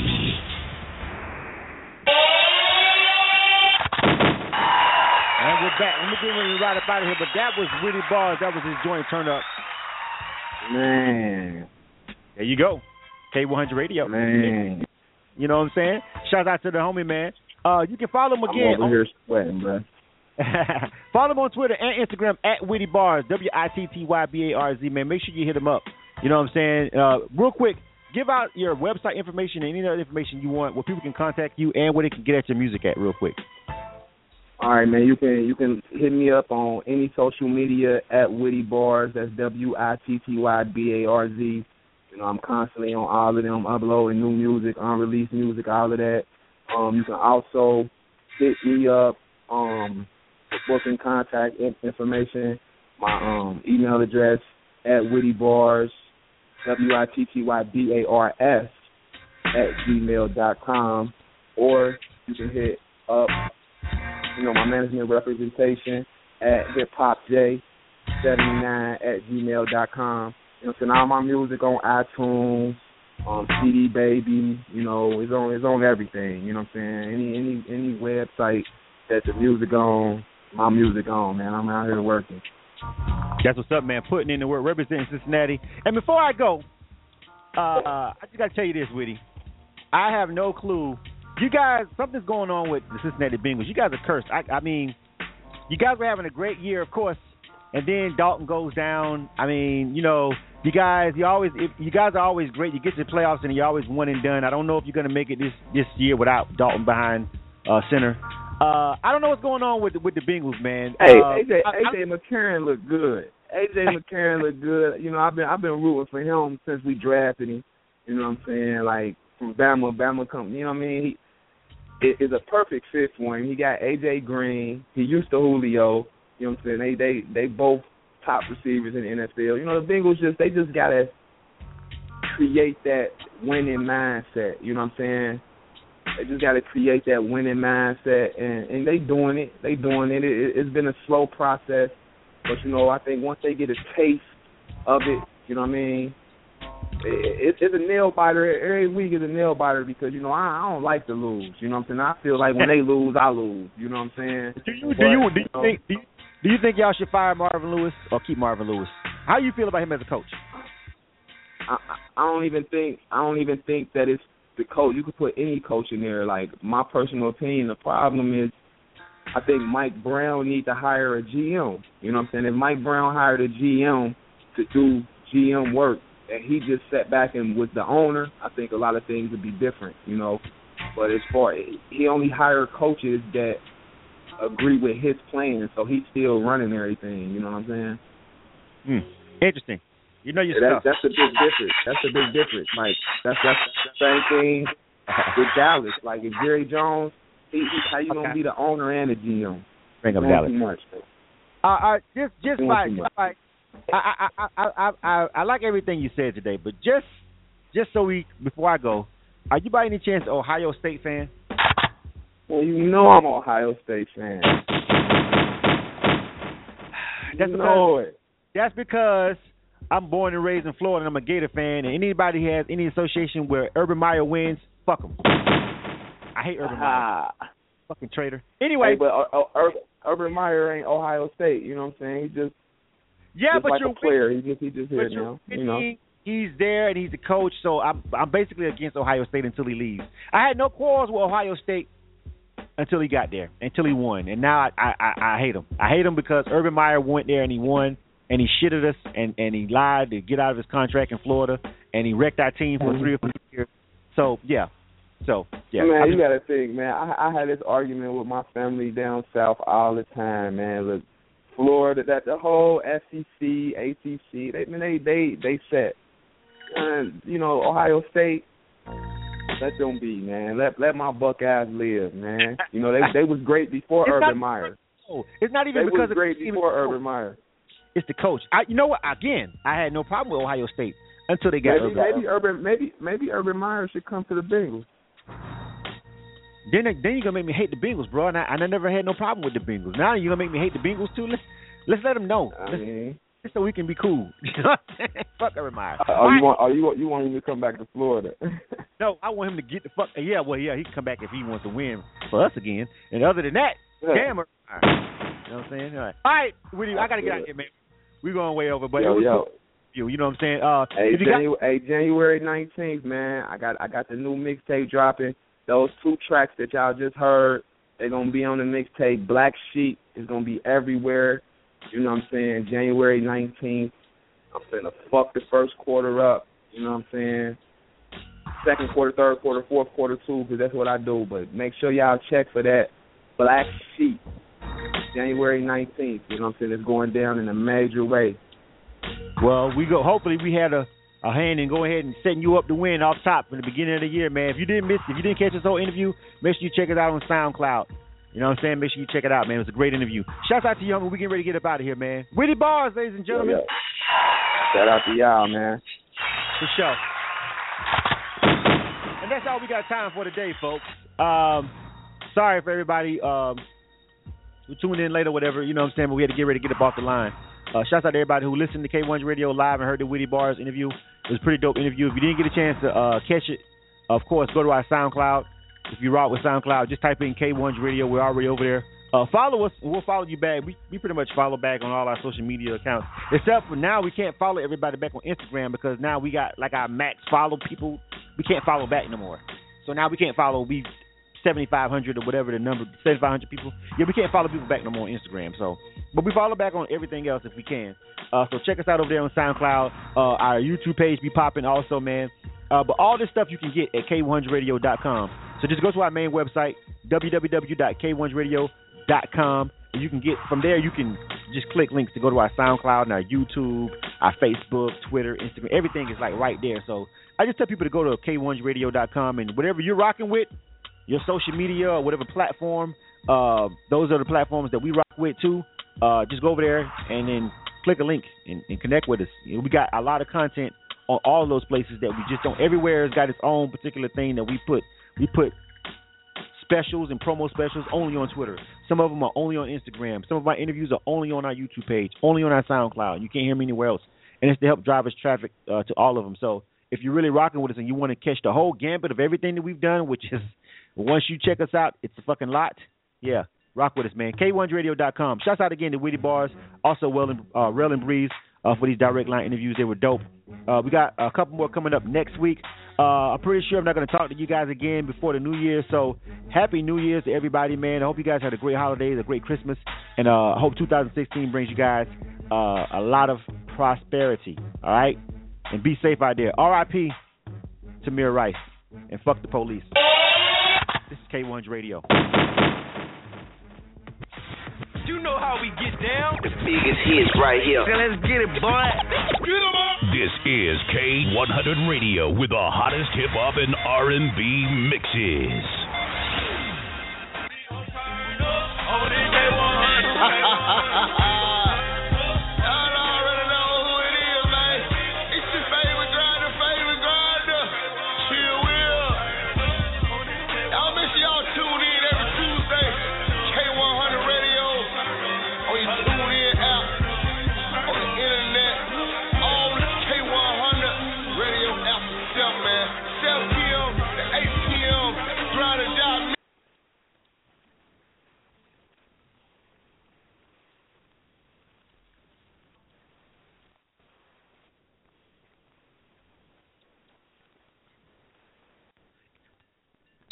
And we're back. Let me get ready to ride up out of here, but that was Whitty Bars. That was his joint turn up. Man. There you go. K one hundred Radio. Man. You know what I'm saying? Shout out to the homie, man. Uh, you can follow him I'm again. over on- here sweating, bro. Follow him on Twitter and Instagram at Whitty Bars, W I T T Y B A R Z, man. Make sure you hit him up. You know what I'm saying? Uh, real quick, give out your website information and any other information you want, where people can contact you and where they can get at your music at, real quick. All right, man. You can you can hit me up on any social media at Witty Bars. That's W I T T Y B A R Z. You know, I'm constantly on all of them, uploading new music, unreleased music, all of that. Um, you can also hit me up um, for booking contact information. My um, email address at Witty Bars, W I T T Y B A R S at gmail dot com, or you can hit up, you know, my management representation at hip hop j seventy-nine at gmail dot com. You know, so all my music on iTunes, um, C D Baby, you know, it's on it's on everything. You know what I'm saying? Any any any website that the music on, my music on, man. I'm out here working. That's what's up, man. Putting in the work, representing Cincinnati. And before I go, uh, I just got to tell you this, Witty. I have no clue. You guys, something's going on with the Cincinnati Bengals. You guys are cursed. I, I mean, you guys were having a great year, of course, and then Dalton goes down. I mean, you know, you guys, you always, if, you guys are always great. You get to the playoffs and you're always one and done. I don't know if you're going to make it this, this year without Dalton behind uh, center. Uh, I don't know what's going on with the, with the Bengals, man. Hey, uh, A J I, A J McCarron look good. A J McCarron look good. You know, I've been I've been rooting for him since we drafted him. You know what I'm saying? Like from Bama, Bama come. You know what I mean? He it is a perfect fit for him. He got A J Green. He used to Julio. You know what I'm saying? They they they both top receivers in the N F L. You know, the Bengals just they just gotta create that winning mindset. You know what I'm saying? They just got to create that winning mindset, and, and they doing it. They doing it. it. It's been a slow process, but, you know, I think once they get a taste of it, you know what I mean, it, it's a nail-biter. Every week is a nail-biter because, you know, I, I don't like to lose. You know what I'm saying? I feel like when they lose, I lose. You know what I'm saying? Do you, do you, do you, think, do you, do you think y'all should fire Marvin Lewis or keep Marvin Lewis? How do you feel about him as a coach? I, I don't even think I don't even think that it's the coach. You could put any coach in there. Like, my personal opinion, the problem is I think Mike Brown needs to hire a G M. You know what I'm saying? If Mike Brown hired a G M to do G M work and he just sat back and was the owner, I think a lot of things would be different, you know. But as far he only hired coaches that agree with his plan, so he's still running everything. You know what I'm saying? Hmm. Interesting. You know your yeah, stuff. That, that's the big difference. That's the big difference. Like that's that's the same thing with Dallas. Like if Jerry Jones, he, he how you okay. gonna be the owner and the G M? Bring up Dallas. Too much. Uh, uh, just just like, like I, I, I, I, I, I like everything you said today, but just just so we before I go, are you by any chance an Ohio State fan? Well, you know I'm an Ohio State fan. That's you because, know it. That's because I'm born and raised in Florida, and I'm a Gator fan, and anybody who has any association where Urban Meyer wins, fuck them. I hate Urban Meyer. Fucking traitor. Anyway. Hey, but uh, uh, Urban Meyer ain't Ohio State, you know what I'm saying? He just, yeah, just but like you're a player. He just, he just here now, you know. He's there, and he's the coach, so I'm, I'm basically against Ohio State until he leaves. I had no quarrels with Ohio State until he got there, until he won, and now I, I, I, I hate him. I hate him because Urban Meyer went there and he won. And he shitted us, and, and he lied to get out of his contract in Florida, and he wrecked our team for three or four years. So, yeah. So, yeah. Man, I mean, you got to think, man. I, I had this argument with my family down south all the time, man. Look, Florida, that the whole S E C, A C C, they, man, they, they, they set. And, you know, Ohio State, let them be, man. Let let my Buckeyes live, man. You know, they they was great before it's Urban not, Meyer. No, it's not even they because was great before Urban Meyer. It's the coach. I, you know what? Again, I had no problem with Ohio State until they got maybe, Urban. Maybe Urban, maybe maybe Urban Meyer should come to the Bengals. Then, then you're gonna make me hate the Bengals, bro. And I, and I never had no problem with the Bengals. Now you're gonna make me hate the Bengals too. Let's let's let them know. I mean, just so we can be cool. Fuck Urban Meyer. Uh, oh, you want? Oh, you want? You want him to come back to Florida? No, I want him to get the fuck. Yeah, well, yeah, he can come back if he wants to win for us again. And other than that, yeah. damn Urban Meyer. You know what I'm saying? All right, all right, Woody, I gotta get out here, man. We're going way over, but yo, it was yo. cool. You, you know what I'm saying? Uh, hey, Janu- got- hey, January nineteenth, man. I got I got the new mixtape dropping. Those two tracks that y'all just heard, they're gonna be on the mixtape. Black Sheep is gonna be everywhere. You know what I'm saying? January nineteenth. I'm finna fuck the first quarter up. You know what I'm saying? second quarter, third quarter, fourth quarter too, because that's what I do. But make sure y'all check for that Black Sheep, January nineteenth. You know what I'm saying? It's going down in a major way. Well, we go. Hopefully, we had a, a hand in go ahead and setting you up to win off top from the beginning of the year, man. If you didn't miss, if you didn't catch this whole interview, make sure you check it out on SoundCloud. You know what I'm saying? Make sure you check it out, man. It was a great interview. Shouts out to Young. We getting ready to get up out of here, man. Witty Bars, ladies and gentlemen. Yeah, yeah. Shout out to y'all, man. For sure. And that's all we got time for today, folks. Um, sorry for everybody um, who tuned in late or whatever. You know what I'm saying? But we had to get ready to get up off the line. Uh, shouts out to everybody who listened to K one hundred Radio live and heard the Witty Bars interview. It was a pretty dope interview. If you didn't get a chance to uh, catch it, of course, go to our SoundCloud. If you rock with SoundCloud, just type in K one hundred Radio. We're already over there. Uh, follow us, and we'll follow you back. We we pretty much follow back on all our social media accounts. Except for now, we can't follow everybody back on Instagram because now we got like our max follow people. We can't follow back no more. So now we can't follow. We seventy-five hundred or whatever the number, seventy-five hundred people. Yeah, we can't follow people back no more on Instagram. So, but we follow back on everything else if we can. Uh, so check us out over there on SoundCloud. Uh, our YouTube page be popping also, man. Uh, but all this stuff you can get at K one hundred radio dot com. So just go to our main website, w w w dot k one hundred radio dot com. And you can get, from there you can just click links to go to our SoundCloud and our YouTube, our Facebook, Twitter, Instagram. Everything is like right there. So I just tell people to go to K one hundred radio dot com, and whatever you're rocking with, your social media or whatever platform, uh, those are the platforms that we rock with too. Uh, just go over there and then click a link and, and connect with us. You know, we got a lot of content on all of those places that we just don't. Everywhere has got its own particular thing that we put. We put specials and promo specials only on Twitter. Some of them are only on Instagram. Some of my interviews are only on our YouTube page, only on our SoundCloud. You can't hear me anywhere else. And it's to help drive us traffic uh, to all of them. So if you're really rocking with us and you want to catch the whole gambit of everything that we've done, which is once you check us out, it's a fucking lot. Yeah, rock with us, man. K one hundred radio dot com. Shouts out again to Witty Bars, also well and, uh, Rel and Breeze uh, for these direct line interviews. They were dope. Uh, we got a couple more coming up next week. Uh, I'm pretty sure I'm not going to talk to you guys again before the New Year. So happy New Year's to everybody, man. I hope you guys had a great holidays, a great Christmas, and uh, I hope two thousand sixteen brings you guys uh, a lot of prosperity. All right, and be safe out there. R I P Tamir Rice, and fuck the police. This is K one hundred Radio. You know how we get down. The biggest hits right here. So let's get it, boy. Get 'em up. This is K one hundred Radio with the hottest hip-hop and R and B mixes. Oh,